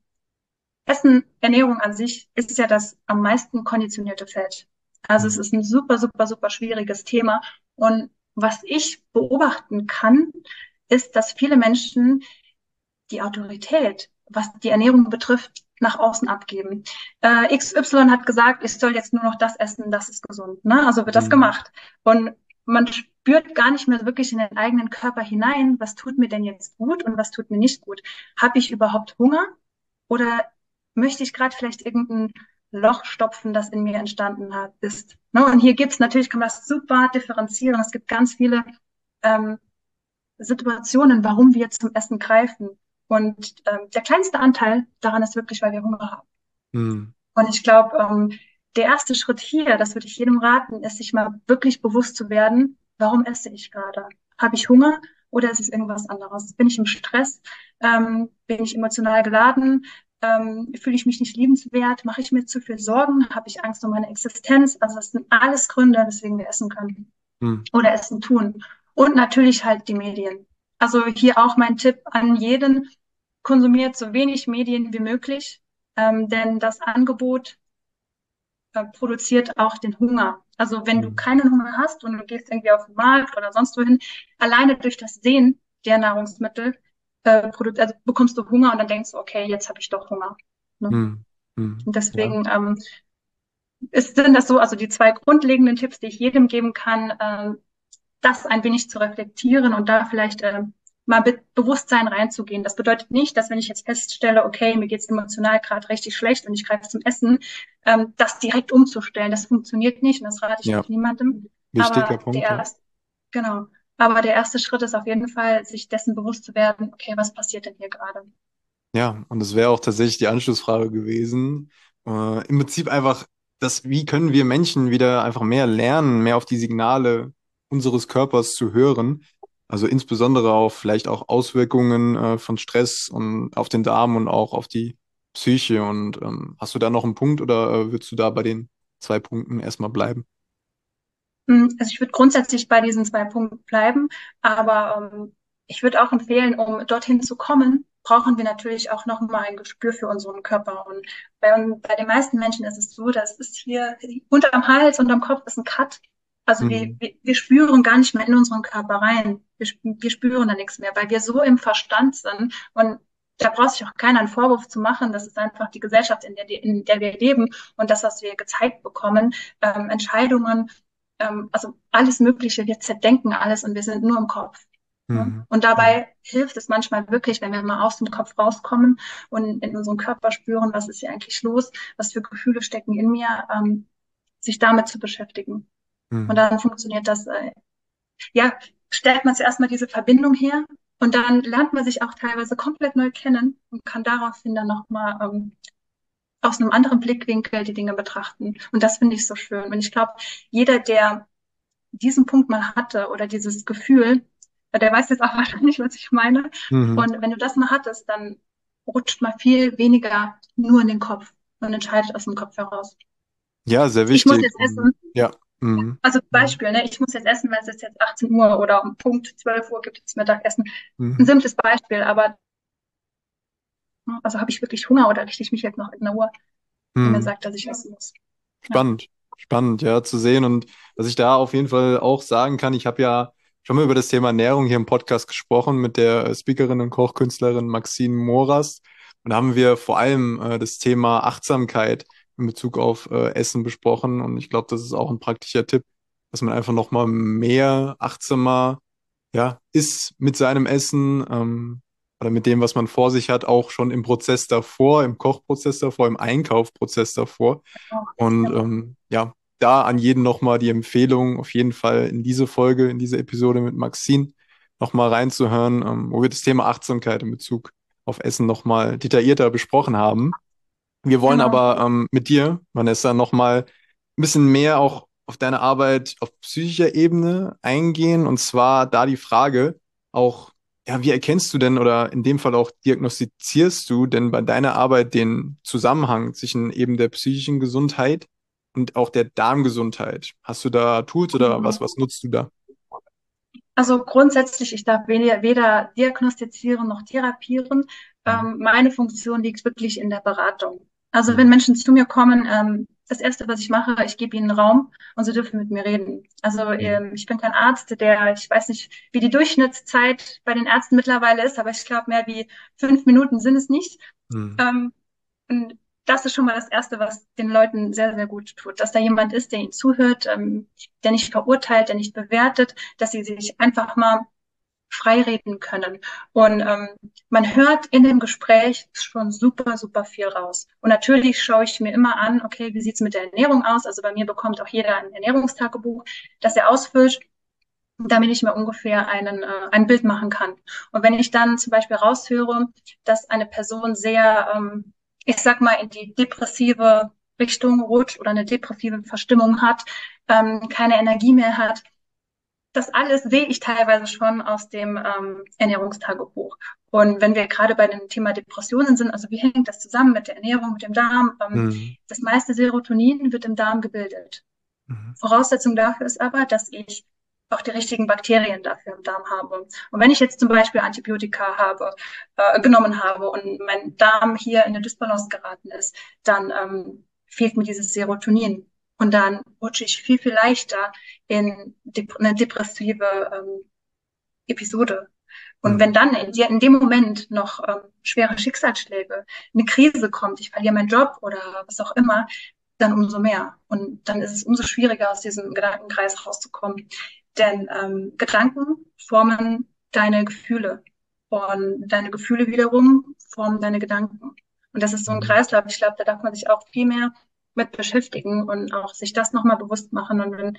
Essen, Ernährung an sich ist ja das am meisten konditionierte Feld. Also Hm. es ist ein super, super, super schwieriges Thema. Und was ich beobachten kann, ist, dass viele Menschen die Autorität, was die Ernährung betrifft, nach außen abgeben. XY hat gesagt, ich soll jetzt nur noch das essen, das ist gesund. Ne? Also wird das Hm. gemacht. Und man spürt gar nicht mehr wirklich in den eigenen Körper hinein, was tut mir denn jetzt gut und was tut mir nicht gut. Habe ich überhaupt Hunger oder möchte ich gerade vielleicht irgendein Loch stopfen, das in mir entstanden ist? Ne? Und hier gibt's natürlich, kann man das super differenzieren. Es gibt ganz viele ähm, Situationen, warum wir zum Essen greifen. Und der kleinste Anteil daran ist wirklich, weil wir Hunger haben. Hm. Und ich glaube, der erste Schritt hier, das würde ich jedem raten, ist, sich mal wirklich bewusst zu werden, warum esse ich gerade? Habe ich Hunger oder ist es irgendwas anderes? Bin ich im Stress? Bin ich emotional geladen? Fühle ich mich nicht liebenswert? Mache ich mir zu viel Sorgen? Habe ich Angst um meine Existenz? Also das sind alles Gründe, weswegen wir essen können Hm. oder Essen tun. Und natürlich halt die Medien. Also hier auch mein Tipp an jeden, konsumiert so wenig Medien wie möglich, denn das Angebot produziert auch den Hunger. Also wenn du Hm. keinen Hunger hast und du gehst irgendwie auf den Markt oder sonst wohin, alleine durch das Sehen der Nahrungsmittel also bekommst du Hunger und dann denkst du, okay, jetzt habe ich doch Hunger. Ne? Hm. Hm. Und Ja. deswegen sind das so, also die zwei grundlegenden Tipps, die ich jedem geben kann, das ein wenig zu reflektieren und da vielleicht mal mit Bewusstsein reinzugehen. Das bedeutet nicht, dass wenn ich jetzt feststelle, okay, mir geht's emotional gerade richtig schlecht und ich greife zum Essen, das direkt umzustellen. Das funktioniert nicht und das rate ich Ja, auch niemandem. wichtiger Aber Punkt, ja. genau. Aber der erste Schritt ist auf jeden Fall, sich dessen bewusst zu werden, okay, was passiert denn hier gerade? Ja, und das wäre auch tatsächlich die Anschlussfrage gewesen. Im Prinzip einfach, wie können wir Menschen wieder einfach mehr lernen, mehr auf die Signale unseres Körpers zu hören? Also insbesondere auf vielleicht auch Auswirkungen von Stress und auf den Darm und auch auf die Psyche. Und hast du da noch einen Punkt oder würdest du da bei den 2 Punkten erstmal bleiben? Also ich würde grundsätzlich bei diesen zwei Punkten bleiben, aber ich würde auch empfehlen, um dorthin zu kommen, brauchen wir natürlich auch noch mal ein Gespür für unseren Körper. Und bei den meisten Menschen ist es so, dass es hier unterm Hals, unterm Kopf ist ein Cut. Also Mhm. wir spüren gar nicht mehr in unseren Körper rein. Wir spüren da nichts mehr, weil wir so im Verstand sind. Und da braucht sich auch keiner einen Vorwurf zu machen. Das ist einfach die Gesellschaft, in der wir leben und das, was wir gezeigt bekommen. Entscheidungen, also alles Mögliche, wir zerdenken alles und wir sind nur im Kopf. Ne? Mhm. Und Mhm. dabei hilft es manchmal wirklich, wenn wir mal aus dem Kopf rauskommen und in unserem Körper spüren, was ist hier eigentlich los, was für Gefühle stecken in mir, sich damit zu beschäftigen. Und Mhm. dann funktioniert das, ja, stellt man zuerst mal diese Verbindung her und dann lernt man sich auch teilweise komplett neu kennen und kann daraufhin dann nochmal aus einem anderen Blickwinkel die Dinge betrachten. Und das finde ich so schön. Und ich glaube, jeder, der diesen Punkt mal hatte oder dieses Gefühl, der weiß jetzt auch wahrscheinlich, was ich meine. Mhm. Und wenn du das mal hattest, dann rutscht man viel weniger nur in den Kopf und entscheidet aus dem Kopf heraus. Ja, sehr Ich muss wichtig. jetzt essen, Ja. Mhm. also Mhm. Beispiel, ne? Ich muss jetzt essen, weil es ist jetzt 18 Uhr oder um Punkt 12 Uhr gibt es Mittagessen. Ein Mhm. simples Beispiel, aber also habe ich wirklich Hunger oder richte ich mich jetzt noch in der Uhr, die mir Mhm. sagt, dass ich essen muss. Ja. Spannend, spannend, ja, zu sehen. Und was ich da auf jeden Fall auch sagen kann, ich habe ja schon mal über das Thema Ernährung hier im Podcast gesprochen mit der Speakerin und Kochkünstlerin Maxine Morast. Und da haben wir vor allem das Thema Achtsamkeit in Bezug auf Essen besprochen. Und ich glaube, das ist auch ein praktischer Tipp, dass man einfach nochmal mehr achtsamer, ja, ist mit seinem Essen, oder mit dem, was man vor sich hat, auch schon im Prozess davor, im Kochprozess davor, im Einkaufprozess davor. Und Ja. ja, da an jeden nochmal die Empfehlung, auf jeden Fall in diese Folge, in diese Episode mit Maxine nochmal reinzuhören, wo wir das Thema Achtsamkeit in Bezug auf Essen nochmal detaillierter besprochen haben. Wir wollen Genau. aber mit dir, Vanessa, nochmal ein bisschen mehr auch auf deine Arbeit auf psychischer Ebene eingehen. Und zwar da die Frage auch, ja, wie erkennst du denn oder in dem Fall auch diagnostizierst du denn bei deiner Arbeit den Zusammenhang zwischen eben der psychischen Gesundheit und auch der Darmgesundheit? Hast du da Tools oder was nutzt du da? Also grundsätzlich, ich darf weder diagnostizieren noch therapieren. Mhm. Meine Funktion liegt wirklich in der Beratung. Also wenn Mhm. Menschen zu mir kommen, das Erste, was ich mache, ich gebe ihnen Raum und sie dürfen mit mir reden. Also Mhm. ich bin kein Arzt, ich weiß nicht, wie die Durchschnittszeit bei den Ärzten mittlerweile ist, aber ich glaube, mehr wie 5 Minuten sind es nicht. Mhm. Ähm, das ist schon mal das Erste, was den Leuten sehr, sehr gut tut, dass da jemand ist, der ihnen zuhört, der nicht verurteilt, der nicht bewertet, dass sie sich einfach mal frei reden können. Und man hört in dem Gespräch schon super, super viel raus. Und natürlich schaue ich mir immer an, okay, wie sieht's mit der Ernährung aus? Also bei mir bekommt auch jeder ein Ernährungstagebuch, das er ausfüllt, damit ich mir ungefähr ein Bild machen kann. Und wenn ich dann zum Beispiel raushöre, dass eine Person sehr, ich sag mal, in die depressive Richtung rutscht oder eine depressive Verstimmung hat, keine Energie mehr hat, das alles sehe ich teilweise schon aus dem Ernährungstagebuch. Und wenn wir gerade bei dem Thema Depressionen sind, also wie hängt das zusammen mit der Ernährung, mit dem Darm? Mhm. Das meiste Serotonin wird im Darm gebildet. Mhm. Voraussetzung dafür ist aber, dass ich auch die richtigen Bakterien dafür im Darm habe. Und wenn ich jetzt zum Beispiel Antibiotika genommen habe und mein Darm hier in eine Dysbalance geraten ist, dann fehlt mir dieses Serotonin. Und dann rutsche ich viel, viel leichter in eine depressive Episode. Und wenn Mhm. dann in dem Moment noch schwere Schicksalsschläge, eine Krise kommt, ich verliere meinen Job oder was auch immer, dann umso mehr. Und dann ist es umso schwieriger, aus diesem Gedankenkreis rauszukommen. Denn Gedanken formen deine Gefühle. Und deine Gefühle wiederum formen deine Gedanken. Und das ist so ein Mhm. Kreislauf. Ich glaube, da darf man sich auch viel mehr mit beschäftigen und auch sich das nochmal bewusst machen. Und wenn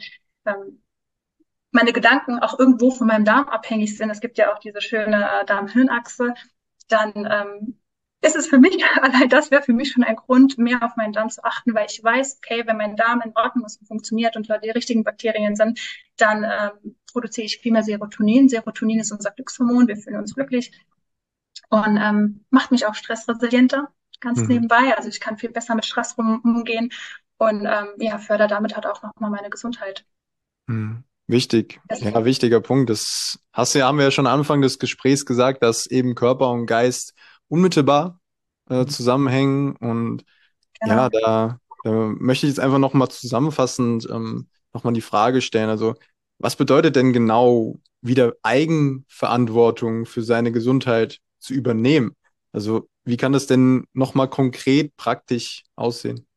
meine Gedanken auch irgendwo von meinem Darm abhängig sind, es gibt ja auch diese schöne Darm-Hirn-Achse, dann ist es für mich, allein das wäre für mich schon ein Grund, mehr auf meinen Darm zu achten, weil ich weiß, okay, wenn mein Darm in Ordnung ist und funktioniert und da die richtigen Bakterien sind, dann produziere ich viel mehr Serotonin. Serotonin ist unser Glückshormon, wir fühlen uns glücklich und macht mich auch stressresilienter, ganz Mhm. nebenbei. Also ich kann viel besser mit Stress umgehen und ja, fördere damit halt auch nochmal meine Gesundheit. Mhm. Wichtig, Das, ja, wichtiger Punkt. Haben wir ja schon am Anfang des Gesprächs gesagt, dass eben Körper und Geist unmittelbar zusammenhängen. Und ja, genau. da möchte ich jetzt einfach nochmal zusammenfassend nochmal die Frage stellen. Also, was bedeutet denn genau, wieder Eigenverantwortung für seine Gesundheit zu übernehmen? Also, wie kann das denn nochmal konkret praktisch aussehen?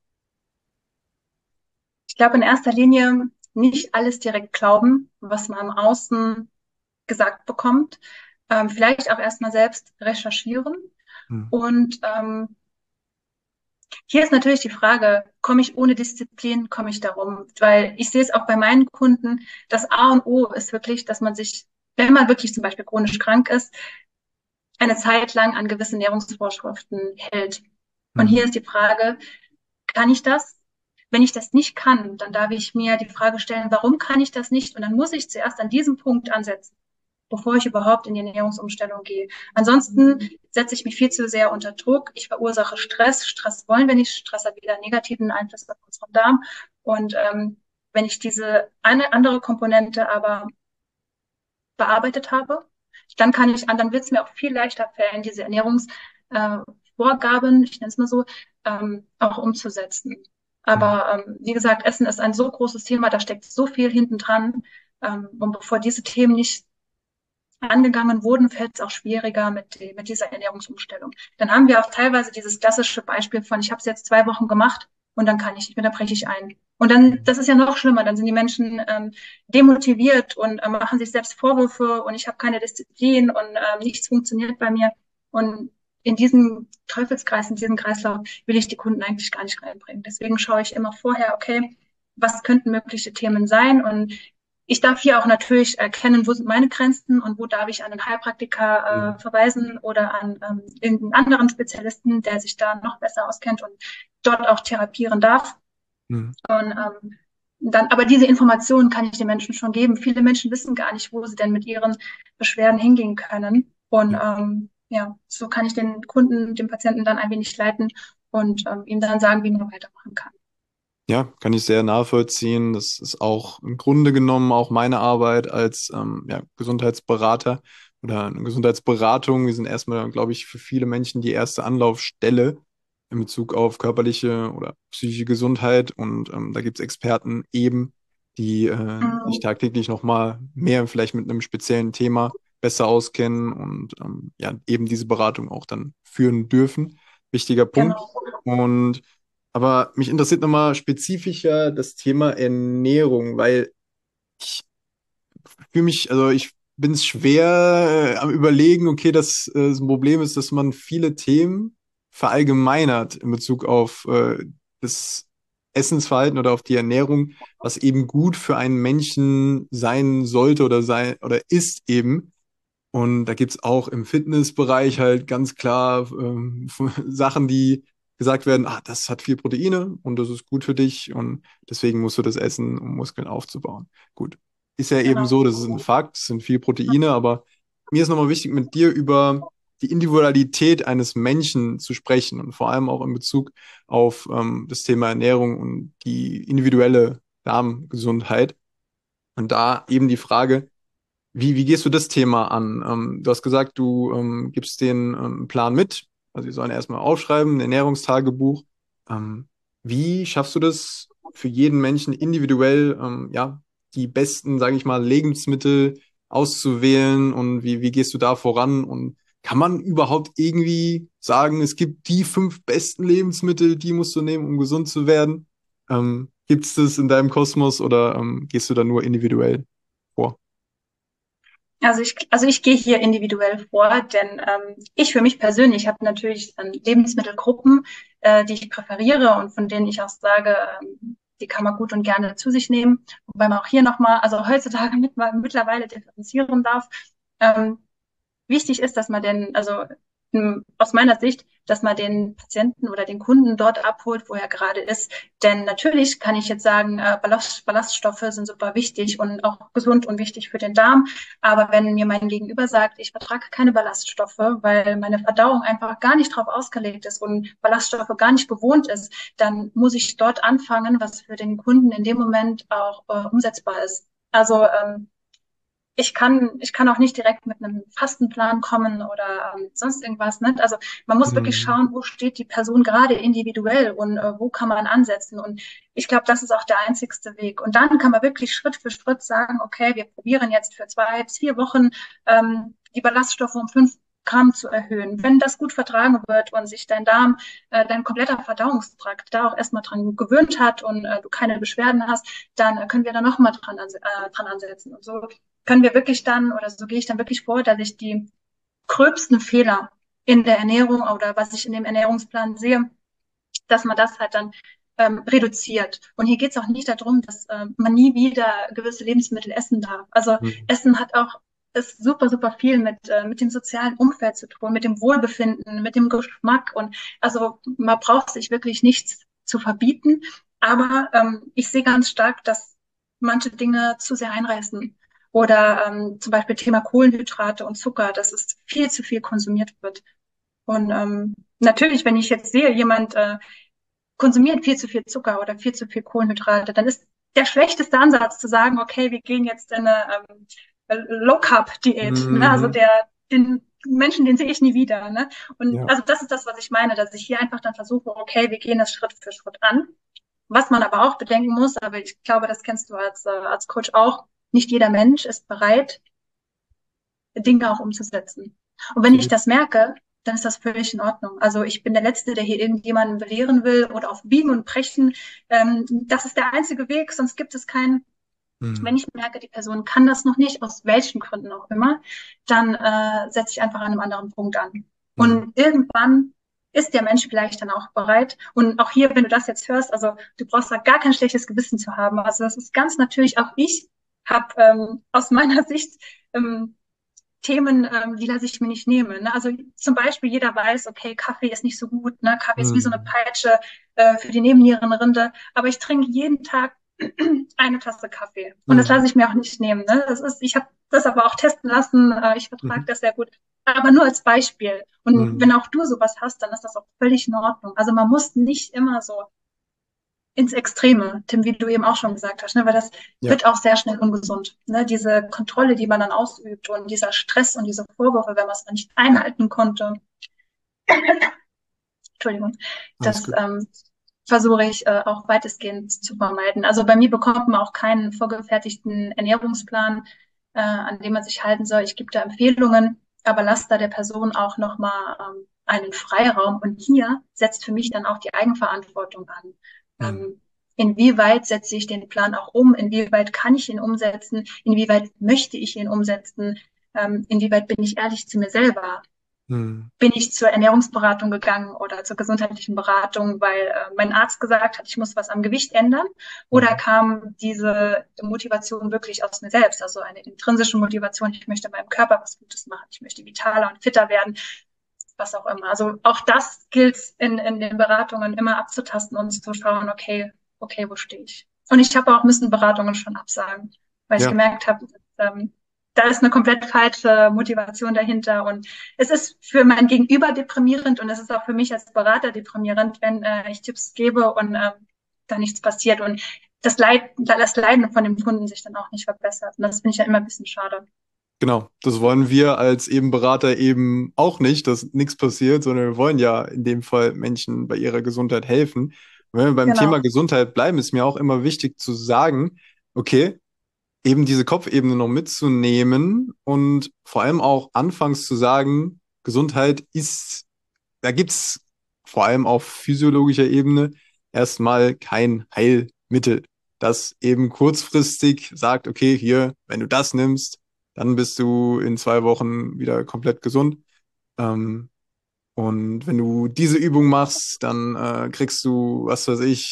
Ich glaube in erster Linie nicht alles direkt glauben, was man im Außen gesagt bekommt. Vielleicht auch erstmal selbst recherchieren. Hm. Und hier ist natürlich die Frage, komme ich ohne Disziplin, komme ich darum? Weil ich sehe es auch bei meinen Kunden, das A und O ist wirklich, dass man sich, wenn man wirklich zum Beispiel chronisch krank ist, eine Zeit lang an gewisse Ernährungsvorschriften hält. Und Hm. hier ist die Frage, kann ich das? Wenn ich das nicht kann, dann darf ich mir die Frage stellen, warum kann ich das nicht? Und dann muss ich zuerst an diesem Punkt ansetzen, bevor ich überhaupt in die Ernährungsumstellung gehe. Ansonsten setze ich mich viel zu sehr unter Druck. Ich verursache Stress. Stress wollen wir nicht. Stress hat wieder einen negativen Einfluss auf unseren Darm. Und wenn ich diese eine andere Komponente aber bearbeitet habe, dann wird es mir auch viel leichter fallen, diese Ernährungsvorgaben, ich nenne es mal so, auch umzusetzen. Hm. Aber wie gesagt, Essen ist ein so großes Thema, da steckt so viel hinten dran. Und bevor diese Themen nicht angegangen wurden, fällt es auch schwieriger mit dieser Ernährungsumstellung. Dann haben wir auch teilweise dieses klassische Beispiel von, ich habe es jetzt 2 Wochen gemacht und dann kann ich nicht mehr, dann breche ich ein. Und dann, das ist ja noch schlimmer, dann sind die Menschen demotiviert und machen sich selbst Vorwürfe und ich habe keine Disziplin und nichts funktioniert bei mir. Und in diesen Teufelskreis, in diesen Kreislauf will ich die Kunden eigentlich gar nicht reinbringen. Deswegen schaue ich immer vorher, okay, was könnten mögliche Themen sein und ich darf hier auch natürlich erkennen, wo sind meine Grenzen und wo darf ich an einen Heilpraktiker Hm. verweisen oder an irgendeinen anderen Spezialisten, der sich da noch besser auskennt und dort auch therapieren darf. Hm. Und dann, aber diese Informationen kann ich den Menschen schon geben. Viele Menschen wissen gar nicht, wo sie denn mit ihren Beschwerden hingehen können. Und Ja. ja, so kann ich den Kunden, den Patienten dann ein wenig leiten und ihm dann sagen, wie man weitermachen kann. Ja, kann ich sehr nachvollziehen. Das ist auch im Grunde genommen auch meine Arbeit als ja, Gesundheitsberater oder eine Gesundheitsberatung. Wir sind erstmal, glaube ich, für viele Menschen die erste Anlaufstelle in Bezug auf körperliche oder psychische Gesundheit. Und da gibt es Experten eben, die sich Mhm, tagtäglich nochmal mehr vielleicht mit einem speziellen Thema besser auskennen und ja, eben diese Beratung auch dann führen dürfen. Wichtiger Punkt. genau. Und aber mich interessiert nochmal spezifischer das Thema Ernährung, weil ich fühle mich, also ich bin es schwer am Überlegen, okay, dass das ein Problem ist, dass man viele Themen verallgemeinert in Bezug auf das Essensverhalten oder auf die Ernährung, was eben gut für einen Menschen sein sollte oder sein oder ist eben. Und da gibt's auch im Fitnessbereich halt ganz klar Sachen, die gesagt werden, ah, das hat viel Proteine und das ist gut für dich und deswegen musst du das essen, um Muskeln aufzubauen. Gut, ist ja eben Genau. so, das ist ein Fakt, es sind viel Proteine, aber mir ist nochmal wichtig, mit dir über die Individualität eines Menschen zu sprechen und vor allem auch in Bezug auf das Thema Ernährung und die individuelle Darmgesundheit. Und da eben die Frage, wie gehst du das Thema an? Du hast gesagt, du gibst den Plan mit. Also sie sollen erstmal aufschreiben, ein Ernährungstagebuch. Ähm, Wie schaffst du das für jeden Menschen individuell, ja, die besten, sage ich mal, Lebensmittel auszuwählen und wie gehst du da voran? Und kann man überhaupt irgendwie sagen, es gibt die 5 besten Lebensmittel, die musst du nehmen, um gesund zu werden? Gibt es das in deinem Kosmos oder gehst du da nur individuell vor? Also ich gehe hier individuell vor, denn ich für mich persönlich habe natürlich Lebensmittelgruppen, die ich präferiere und von denen ich auch sage, die kann man gut und gerne zu sich nehmen. Wobei man auch hier nochmal, also heutzutage mittlerweile differenzieren darf. Ähm, Wichtig ist, dass man aus meiner Sicht, dass man den Patienten oder den Kunden dort abholt, wo er gerade ist. Denn natürlich kann ich jetzt sagen, Ballaststoffe sind super wichtig und auch gesund und wichtig für den Darm. Aber wenn mir mein Gegenüber sagt, ich vertrage keine Ballaststoffe, weil meine Verdauung einfach gar nicht drauf ausgelegt ist und Ballaststoffe gar nicht gewohnt ist, dann muss ich dort anfangen, was für den Kunden in dem Moment auch umsetzbar ist. Also ich kann auch nicht direkt mit einem Fastenplan kommen oder sonst irgendwas. Ne? Also man muss wirklich Mhm. schauen, wo steht die Person gerade individuell und wo kann man ansetzen. Und ich glaube, das ist auch der einzigste Weg. Und dann kann man wirklich Schritt für Schritt sagen, okay, wir probieren jetzt für 2 bis 4 Wochen die Ballaststoffe um 5 Gramm zu erhöhen. Wenn das gut vertragen wird und sich dein Darm, dein kompletter Verdauungstrakt da auch erstmal dran gewöhnt hat und du keine Beschwerden hast, dann können wir da nochmal dran ansetzen. Und so können wir wirklich dann, oder so gehe ich dann wirklich vor, dass ich die gröbsten Fehler in der Ernährung oder was ich in dem Ernährungsplan sehe, dass man das halt dann reduziert. Und hier geht es auch nicht darum, dass man nie wieder gewisse Lebensmittel essen darf. Also Mhm. Essen hat auch ist super, super viel mit dem sozialen Umfeld zu tun, mit dem Wohlbefinden, mit dem Geschmack. Und also man braucht sich wirklich nichts zu verbieten. Aber ich sehe ganz stark, dass manche Dinge zu sehr einreißen. Oder zum Beispiel Thema Kohlenhydrate und Zucker, dass es viel zu viel konsumiert wird. Und natürlich, wenn ich jetzt sehe, jemand konsumiert viel zu viel Zucker oder viel zu viel Kohlenhydrate, dann ist der schlechteste Ansatz zu sagen, okay, wir gehen jetzt in eine Low-Carb-Diät. Ne? Also Mhm. den Menschen, den sehe ich nie wieder. Ne? Und Ja. also das ist das, was ich meine, dass ich hier einfach dann versuche, okay, wir gehen das Schritt für Schritt an. Was man aber auch bedenken muss, aber ich glaube, das kennst du als Coach auch, nicht jeder Mensch ist bereit, Dinge auch umzusetzen. Und wenn ich Absolut. das merke, dann ist das völlig in Ordnung. Also ich bin der Letzte, der hier irgendjemanden belehren will oder auf Biegen und Brechen. Das ist der einzige Weg, sonst gibt es keinen. Wenn Mhm. ich merke, die Person kann das noch nicht, aus welchen Gründen auch immer, dann setze ich einfach an einem anderen Punkt an. Mhm. Und irgendwann ist der Mensch vielleicht dann auch bereit. Und auch hier, wenn du das jetzt hörst, also du brauchst da gar kein schlechtes Gewissen zu haben. Also das ist ganz natürlich, auch ich habe aus meiner Sicht Themen, die lasse ich mir nicht nehmen. Ne? Also zum Beispiel, jeder weiß, okay, Kaffee ist nicht so gut, ne? Kaffee ist wie so eine Mhm. Peitsche für die Nebennierenrinde, aber ich trinke jeden Tag eine Tasse Kaffee. Und das Mhm. lasse ich mir auch nicht nehmen. Ne? Ich habe das aber auch testen lassen, ich vertrage Mhm. das sehr gut. Aber nur als Beispiel. Und Mhm. wenn auch du sowas hast, dann ist das auch völlig in Ordnung. Also man muss nicht immer so ins Extreme, Tim, wie du eben auch schon gesagt hast, ne? Weil das Ja. wird auch sehr schnell ungesund. Ne? Diese Kontrolle, die man dann ausübt und dieser Stress und diese Vorwürfe, wenn man es dann nicht einhalten konnte, Entschuldigung, Alles das gut. versuche ich auch weitestgehend zu vermeiden. Also bei mir bekommt man auch keinen vorgefertigten Ernährungsplan, an dem man sich halten soll. Ich gebe da Empfehlungen, aber lasse da der Person auch nochmal einen Freiraum. Und hier setzt für mich dann auch die Eigenverantwortung an. Mhm. Inwieweit setze ich den Plan auch um? Inwieweit kann ich ihn umsetzen? Inwieweit möchte ich ihn umsetzen? Inwieweit bin ich ehrlich zu mir selber? Mhm. Bin ich zur Ernährungsberatung gegangen oder zur gesundheitlichen Beratung, weil mein Arzt gesagt hat, ich muss was am Gewicht ändern? Oder Mhm. kam diese Motivation wirklich aus mir selbst? Also eine intrinsische Motivation, ich möchte meinem Körper was Gutes machen, ich möchte vitaler und fitter werden, was auch immer. Also auch das gilt in den Beratungen immer abzutasten und zu schauen, okay, wo stehe ich? Und ich habe auch müssen Beratungen schon absagen, weil ich Ja, gemerkt habe, da ist eine komplett falsche Motivation dahinter. Und es ist für mein Gegenüber deprimierend und es ist auch für mich als Berater deprimierend, wenn ich Tipps gebe und da nichts passiert und das Leiden von dem Kunden sich dann auch nicht verbessert. Und das finde ich ja immer ein bisschen schade. genau. Das wollen wir als eben Berater eben auch nicht, dass nichts passiert, sondern wir wollen ja in dem Fall Menschen bei ihrer Gesundheit helfen. Und wenn wir beim Thema Genau, Gesundheit bleiben, ist mir auch immer wichtig zu sagen, okay, eben diese Kopfebene noch mitzunehmen und vor allem auch anfangs zu sagen, Gesundheit ist, da gibt's vor allem auf physiologischer Ebene erstmal kein Heilmittel, das eben kurzfristig sagt, okay, hier, wenn du das nimmst, dann bist du in 2 Wochen wieder komplett gesund. Ähm, und wenn du diese Übung machst, dann kriegst du, was weiß ich,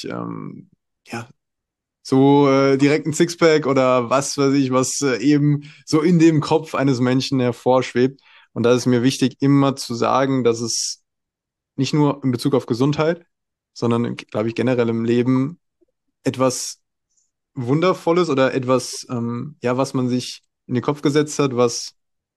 ja, so direkt ein Sixpack oder was weiß ich, was eben so in dem Kopf eines Menschen hervorschwebt. Und da ist mir wichtig, immer zu sagen, dass es nicht nur in Bezug auf Gesundheit, sondern, glaube ich, generell im Leben etwas Wundervolles oder etwas, ja, was man sich in den Kopf gesetzt hat, was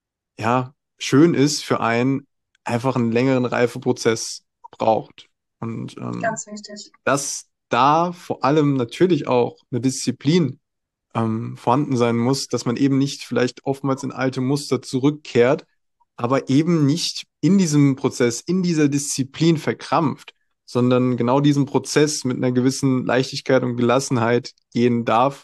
ja schön ist für einen, einfach einen längeren Reifeprozess braucht. Und ganz wichtig. dass da vor allem natürlich auch eine Disziplin vorhanden sein muss, dass man eben nicht vielleicht oftmals in alte Muster zurückkehrt, aber eben nicht in diesem Prozess, in dieser Disziplin verkrampft, sondern genau diesen Prozess mit einer gewissen Leichtigkeit und Gelassenheit gehen darf,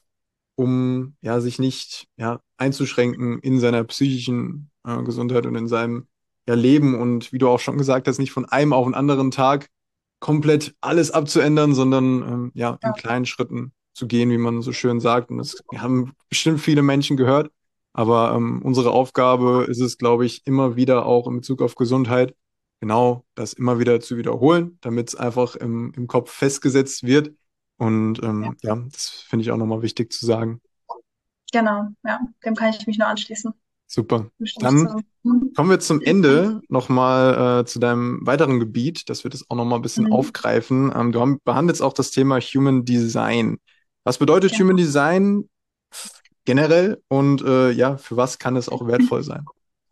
um ja sich nicht ja einzuschränken in seiner psychischen Gesundheit und in seinem ja, Leben und wie du auch schon gesagt hast, nicht von einem auf den anderen Tag komplett alles abzuändern, sondern ja, in Ja, kleinen Schritten zu gehen, wie man so schön sagt. Und das haben bestimmt viele Menschen gehört. Aber unsere Aufgabe ist es, glaube ich, immer wieder auch in Bezug auf Gesundheit, genau das immer wieder zu wiederholen, damit es einfach im Kopf festgesetzt wird. Und ja, ja, das finde ich auch nochmal wichtig zu sagen. genau, ja, dem kann ich mich nur anschließen. Super. Bestimmt Dann so. kommen wir zum Ende nochmal zu deinem weiteren Gebiet, dass wir das auch nochmal ein bisschen Mhm. aufgreifen. Behandelst auch das Thema Human Design. Was bedeutet Human Genau. Design generell und ja, für was kann es auch wertvoll sein?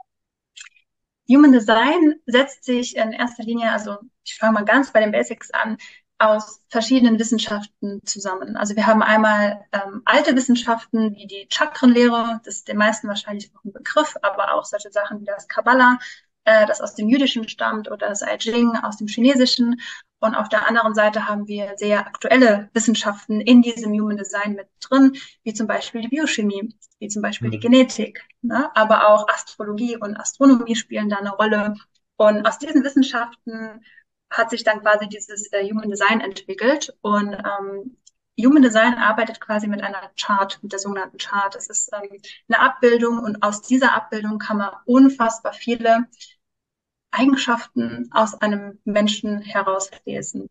Human Design setzt sich in erster Linie, also ich fange mal ganz bei den Basics an, aus verschiedenen Wissenschaften zusammen. Also wir haben einmal alte Wissenschaften wie die Chakrenlehre, das ist den meisten wahrscheinlich noch ein Begriff, aber auch solche Sachen wie das Kabbalah, das aus dem Jüdischen stammt, oder das I Ching aus dem Chinesischen. Und auf der anderen Seite haben wir sehr aktuelle Wissenschaften in diesem Human Design mit drin, wie zum Beispiel die Biochemie, wie zum Beispiel die Hm. Genetik, ne? Aber auch Astrologie und Astronomie spielen da eine Rolle. Und aus diesen Wissenschaften hat sich dann quasi dieses Human Design entwickelt. Und Human Design arbeitet quasi mit einer Chart, mit der sogenannten Chart. Es ist eine Abbildung und aus dieser Abbildung kann man unfassbar viele Eigenschaften aus einem Menschen herauslesen.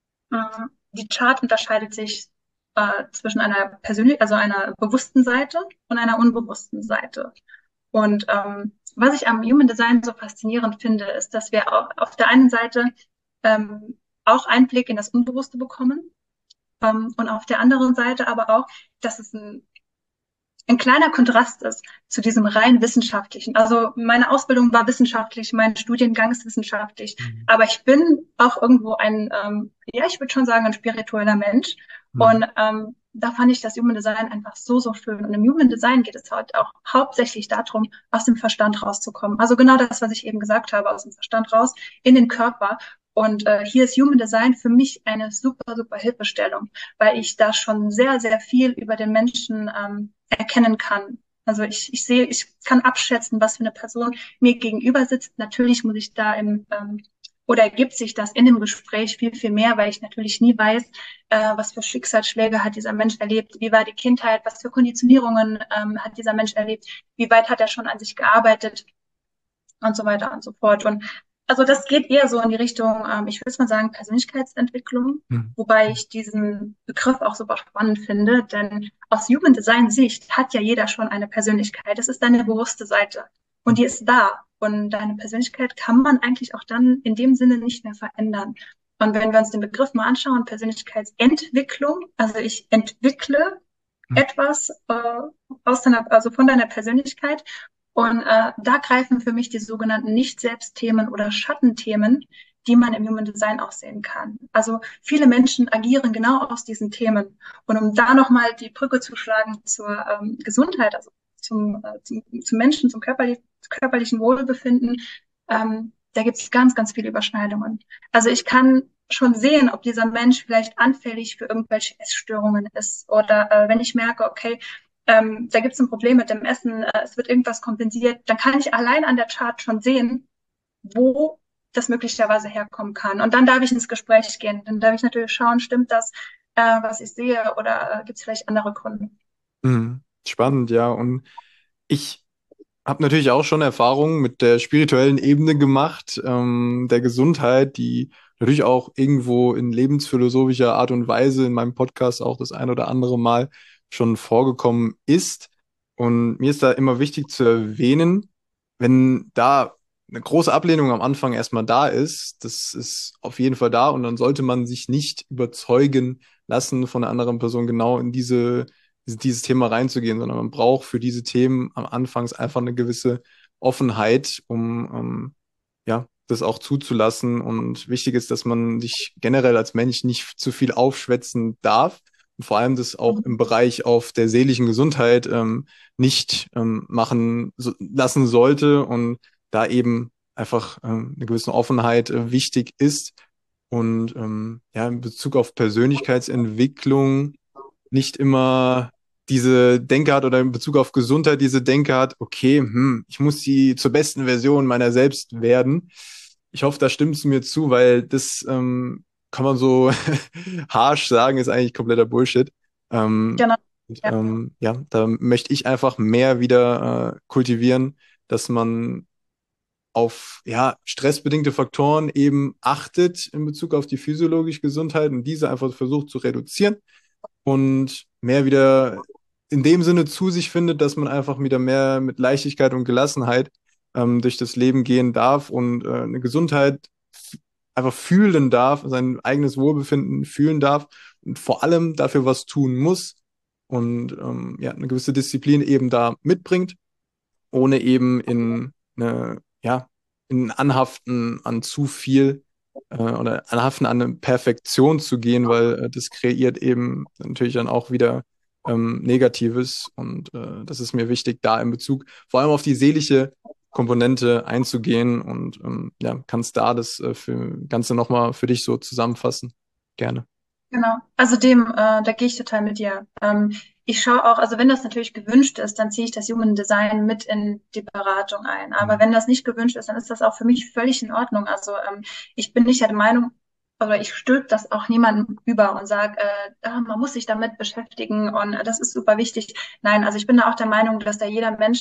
Die Chart unterscheidet sich zwischen einer persönlich, also einer bewussten Seite und einer unbewussten Seite. Und was ich am Human Design so faszinierend finde, ist, dass wir auch auf der einen Seite auch Einblick in das Unbewusste bekommen und auf der anderen Seite aber auch, dass es ein kleiner Kontrast ist zu diesem rein wissenschaftlichen. Also meine Ausbildung war wissenschaftlich, mein Studiengang ist wissenschaftlich, Hm. aber ich bin auch irgendwo ja, ich würde schon sagen, ein spiritueller Mensch. Hm. Und da fand ich das Human Design einfach so, so schön. Und im Human Design geht es halt auch hauptsächlich darum, aus dem Verstand rauszukommen. Also genau das, was ich eben gesagt habe, aus dem Verstand raus in den Körper. Und hier ist Human Design für mich eine super, super Hilfestellung, weil ich da schon sehr, sehr viel über den Menschen erkennen kann. Also ich sehe, ich kann abschätzen, was für eine Person mir gegenüber sitzt. Natürlich muss ich da oder ergibt sich das in dem Gespräch viel, viel mehr, weil ich natürlich nie weiß, was für Schicksalsschläge hat dieser Mensch erlebt, wie war die Kindheit, was für Konditionierungen hat dieser Mensch erlebt, wie weit hat er schon an sich gearbeitet und so weiter und so fort. Und also das geht eher so in die Richtung, ich würde mal sagen, Persönlichkeitsentwicklung, Mhm. wobei ich diesen Begriff auch super spannend finde, denn aus Human Design Sicht hat ja jeder schon eine Persönlichkeit. Das ist deine bewusste Seite und die ist da. Und deine Persönlichkeit kann man eigentlich auch dann in dem Sinne nicht mehr verändern. Und wenn wir uns den Begriff mal anschauen, Persönlichkeitsentwicklung, also ich entwickle etwas also von deiner Persönlichkeit. Und da greifen für mich die sogenannten Nicht-Selbst-Themen oder Schattenthemen, die man im Human Design auch sehen kann. Also viele Menschen agieren genau aus diesen Themen. Und um da nochmal die Brücke zu schlagen zur Gesundheit, also zum Menschen, zum körperlichen Wohlbefinden, da gibt es ganz, ganz viele Überschneidungen. Also ich kann schon sehen, ob dieser Mensch vielleicht anfällig für irgendwelche Essstörungen ist oder wenn ich merke, okay, da gibt es ein Problem mit dem Essen, es wird irgendwas kompensiert, dann kann ich allein an der Chart schon sehen, wo das möglicherweise herkommen kann. Und dann darf ich ins Gespräch gehen. Dann darf ich natürlich schauen, stimmt das, was ich sehe, oder gibt es vielleicht andere Gründe? Mhm. Spannend, ja. Und ich habe natürlich auch schon Erfahrungen mit der spirituellen Ebene gemacht, der Gesundheit, die natürlich auch irgendwo in lebensphilosophischer Art und Weise in meinem Podcast auch das ein oder andere Mal schon vorgekommen ist. Und mir ist da immer wichtig zu erwähnen, wenn da eine große Ablehnung am Anfang erstmal da ist, das ist auf jeden Fall da und dann sollte man sich nicht überzeugen lassen von einer anderen Person genau in dieses Thema reinzugehen, sondern man braucht für diese Themen am Anfang einfach eine gewisse Offenheit, um ja, das auch zuzulassen. Und wichtig ist, dass man sich generell als Mensch nicht zu viel aufschwätzen darf. Und vor allem das auch im Bereich auf der seelischen Gesundheit nicht machen lassen sollte und da eben einfach eine gewisse Offenheit wichtig ist. Und ja, in Bezug auf Persönlichkeitsentwicklung nicht immer diese Denke hat oder in Bezug auf Gesundheit diese Denke hat, okay, ich muss die zur besten Version meiner selbst werden. Ich hoffe, da stimmst du mir zu, weil das kann man so harsh sagen, ist eigentlich kompletter Bullshit. Ähm, Genau. und, Ja. ja, da möchte ich einfach mehr wieder kultivieren, dass man auf ja, stressbedingte Faktoren eben achtet in Bezug auf die physiologische Gesundheit und diese einfach versucht zu reduzieren und mehr wieder in dem Sinne zu sich findet, dass man einfach wieder mehr mit Leichtigkeit und Gelassenheit durch das Leben gehen darf und eine Gesundheit einfach fühlen darf, sein eigenes Wohlbefinden fühlen darf und vor allem dafür was tun muss und ja, eine gewisse Disziplin eben da mitbringt, ohne eben in eine, ja, in Anhaften an zu viel oder anhaften an eine Perfektion zu gehen, weil das kreiert eben natürlich dann auch wieder Negatives und das ist mir wichtig, da in Bezug vor allem auf die seelische Komponente einzugehen und ja, kannst da das Ganze nochmal für dich so zusammenfassen. Gerne. Genau. Also da gehe ich total mit dir. Ich schaue auch, also wenn das natürlich gewünscht ist, dann ziehe ich das Human Design mit in die Beratung ein. Aber Mhm. wenn das nicht gewünscht ist, dann ist das auch für mich völlig in Ordnung. Also ich bin nicht der Meinung, oder ich stülpe das auch niemandem über und sage, man muss sich damit beschäftigen und das ist super wichtig. Nein, also ich bin da auch der Meinung, dass da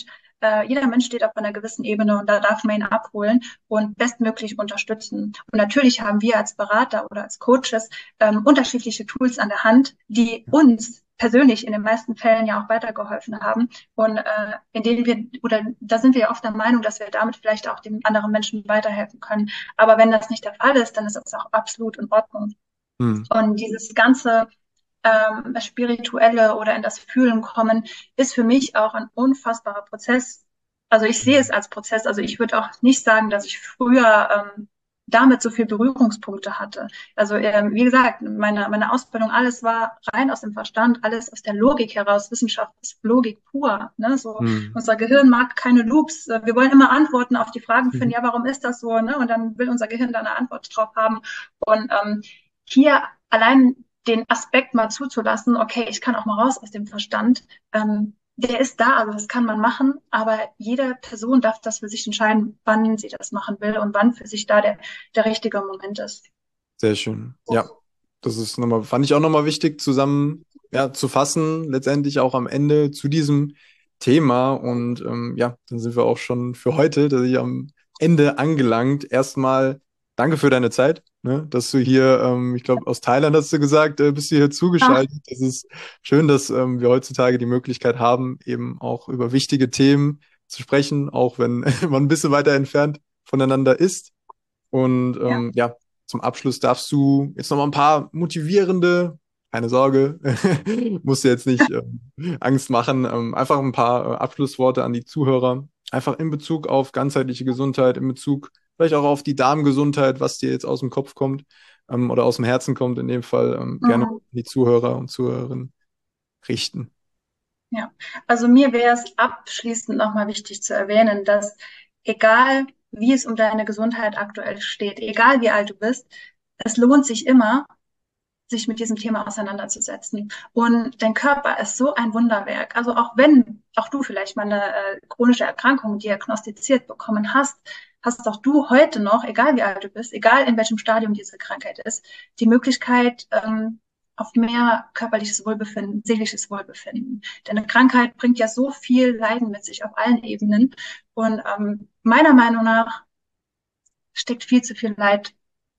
jeder Mensch steht auf einer gewissen Ebene und da darf man ihn abholen und bestmöglich unterstützen. Und natürlich haben wir als Berater oder als Coaches unterschiedliche Tools an der Hand, die uns persönlich in den meisten Fällen ja auch weitergeholfen haben und in denen wir, oder da sind wir ja oft der Meinung, dass wir damit vielleicht auch den anderen Menschen weiterhelfen können. Aber wenn das nicht der Fall ist, dann ist das auch absolut in Ordnung. Mhm. Und dieses ganze Spirituelle oder in das Fühlen kommen, ist für mich auch ein unfassbarer Prozess. Also ich sehe es als Prozess. Also ich würde auch nicht sagen, dass ich früher damit so viel Berührungspunkte hatte. Also wie gesagt, meine Ausbildung, alles war rein aus dem Verstand, alles aus der Logik heraus. Wissenschaft ist Logik pur. Ne? So, Mhm. unser Gehirn mag keine Loops. Wir wollen immer Antworten auf die Fragen finden, ja, warum ist das so? Ne? Und dann will unser Gehirn da eine Antwort drauf haben. Und hier allein den Aspekt mal zuzulassen, okay, ich kann auch mal raus aus dem Verstand, der ist da, also das kann man machen, aber jede Person darf das für sich entscheiden, wann sie das machen will und wann für sich da der richtige Moment ist. Sehr schön. Ja, das ist nochmal, fand ich auch nochmal wichtig, zusammen ja, zu fassen, letztendlich auch am Ende zu diesem Thema. Und ja, dann sind wir auch schon für heute, dass ich am Ende angelangt. Erstmal danke für deine Zeit, ne, dass du hier, ich glaube, aus Thailand hast du gesagt, bist du hier Ah, zugeschaltet. Das ist schön, dass wir heutzutage die Möglichkeit haben, eben auch über wichtige Themen zu sprechen, auch wenn man ein bisschen weiter entfernt voneinander ist. Und ja. ja, zum Abschluss darfst du jetzt noch mal ein paar motivierende, keine Sorge, musst dir jetzt nicht Angst machen, einfach ein paar Abschlussworte an die Zuhörer, einfach in Bezug auf ganzheitliche Gesundheit, in Bezug vielleicht auch auf die Darmgesundheit, was dir jetzt aus dem Kopf kommt oder aus dem Herzen kommt, in dem Fall gerne an Mhm. die Zuhörer und Zuhörerinnen richten. Ja, also mir wäre es abschließend nochmal wichtig zu erwähnen, dass egal wie es um deine Gesundheit aktuell steht, egal wie alt du bist, es lohnt sich immer, sich mit diesem Thema auseinanderzusetzen. Und dein Körper ist so ein Wunderwerk. Also auch wenn auch du vielleicht mal eine chronische Erkrankung diagnostiziert bekommen hast, hast auch du heute noch, egal wie alt du bist, egal in welchem Stadium diese Krankheit ist, die Möglichkeit, auf mehr körperliches Wohlbefinden, seelisches Wohlbefinden. Denn eine Krankheit bringt ja so viel Leiden mit sich auf allen Ebenen. Und meiner Meinung nach steckt viel zu viel Leid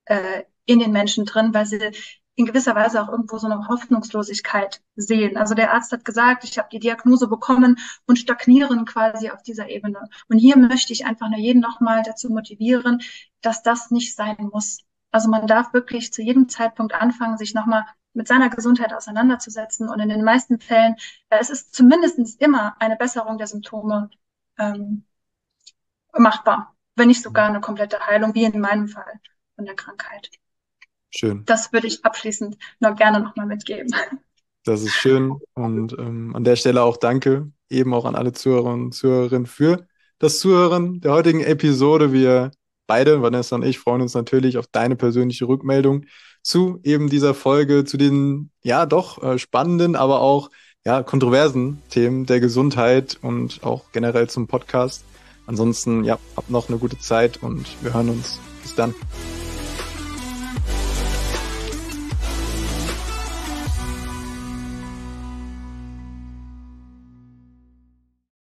in den Menschen drin, weil sie in gewisser Weise auch irgendwo so eine Hoffnungslosigkeit sehen. Also der Arzt hat gesagt, ich habe die Diagnose bekommen und stagnieren quasi auf dieser Ebene. Und hier möchte ich einfach nur jeden nochmal dazu motivieren, dass das nicht sein muss. Also man darf wirklich zu jedem Zeitpunkt anfangen, sich nochmal mit seiner Gesundheit auseinanderzusetzen. Und in den meisten Fällen, es ist zumindest immer eine Besserung der Symptome ähm, machbar, wenn nicht sogar eine komplette Heilung, wie in meinem Fall von der Krankheit. Schön. Das würde ich abschließend noch gerne nochmal mitgeben. Das ist schön. Und an der Stelle auch danke, eben auch an alle Zuhörer und Zuhörerinnen für das Zuhören der heutigen Episode. Wir beide, Vanessa und ich, freuen uns natürlich auf deine persönliche Rückmeldung zu eben dieser Folge, zu den ja doch spannenden, aber auch ja kontroversen Themen der Gesundheit und auch generell zum Podcast. Ansonsten, ja, habt noch eine gute Zeit und wir hören uns. Bis dann.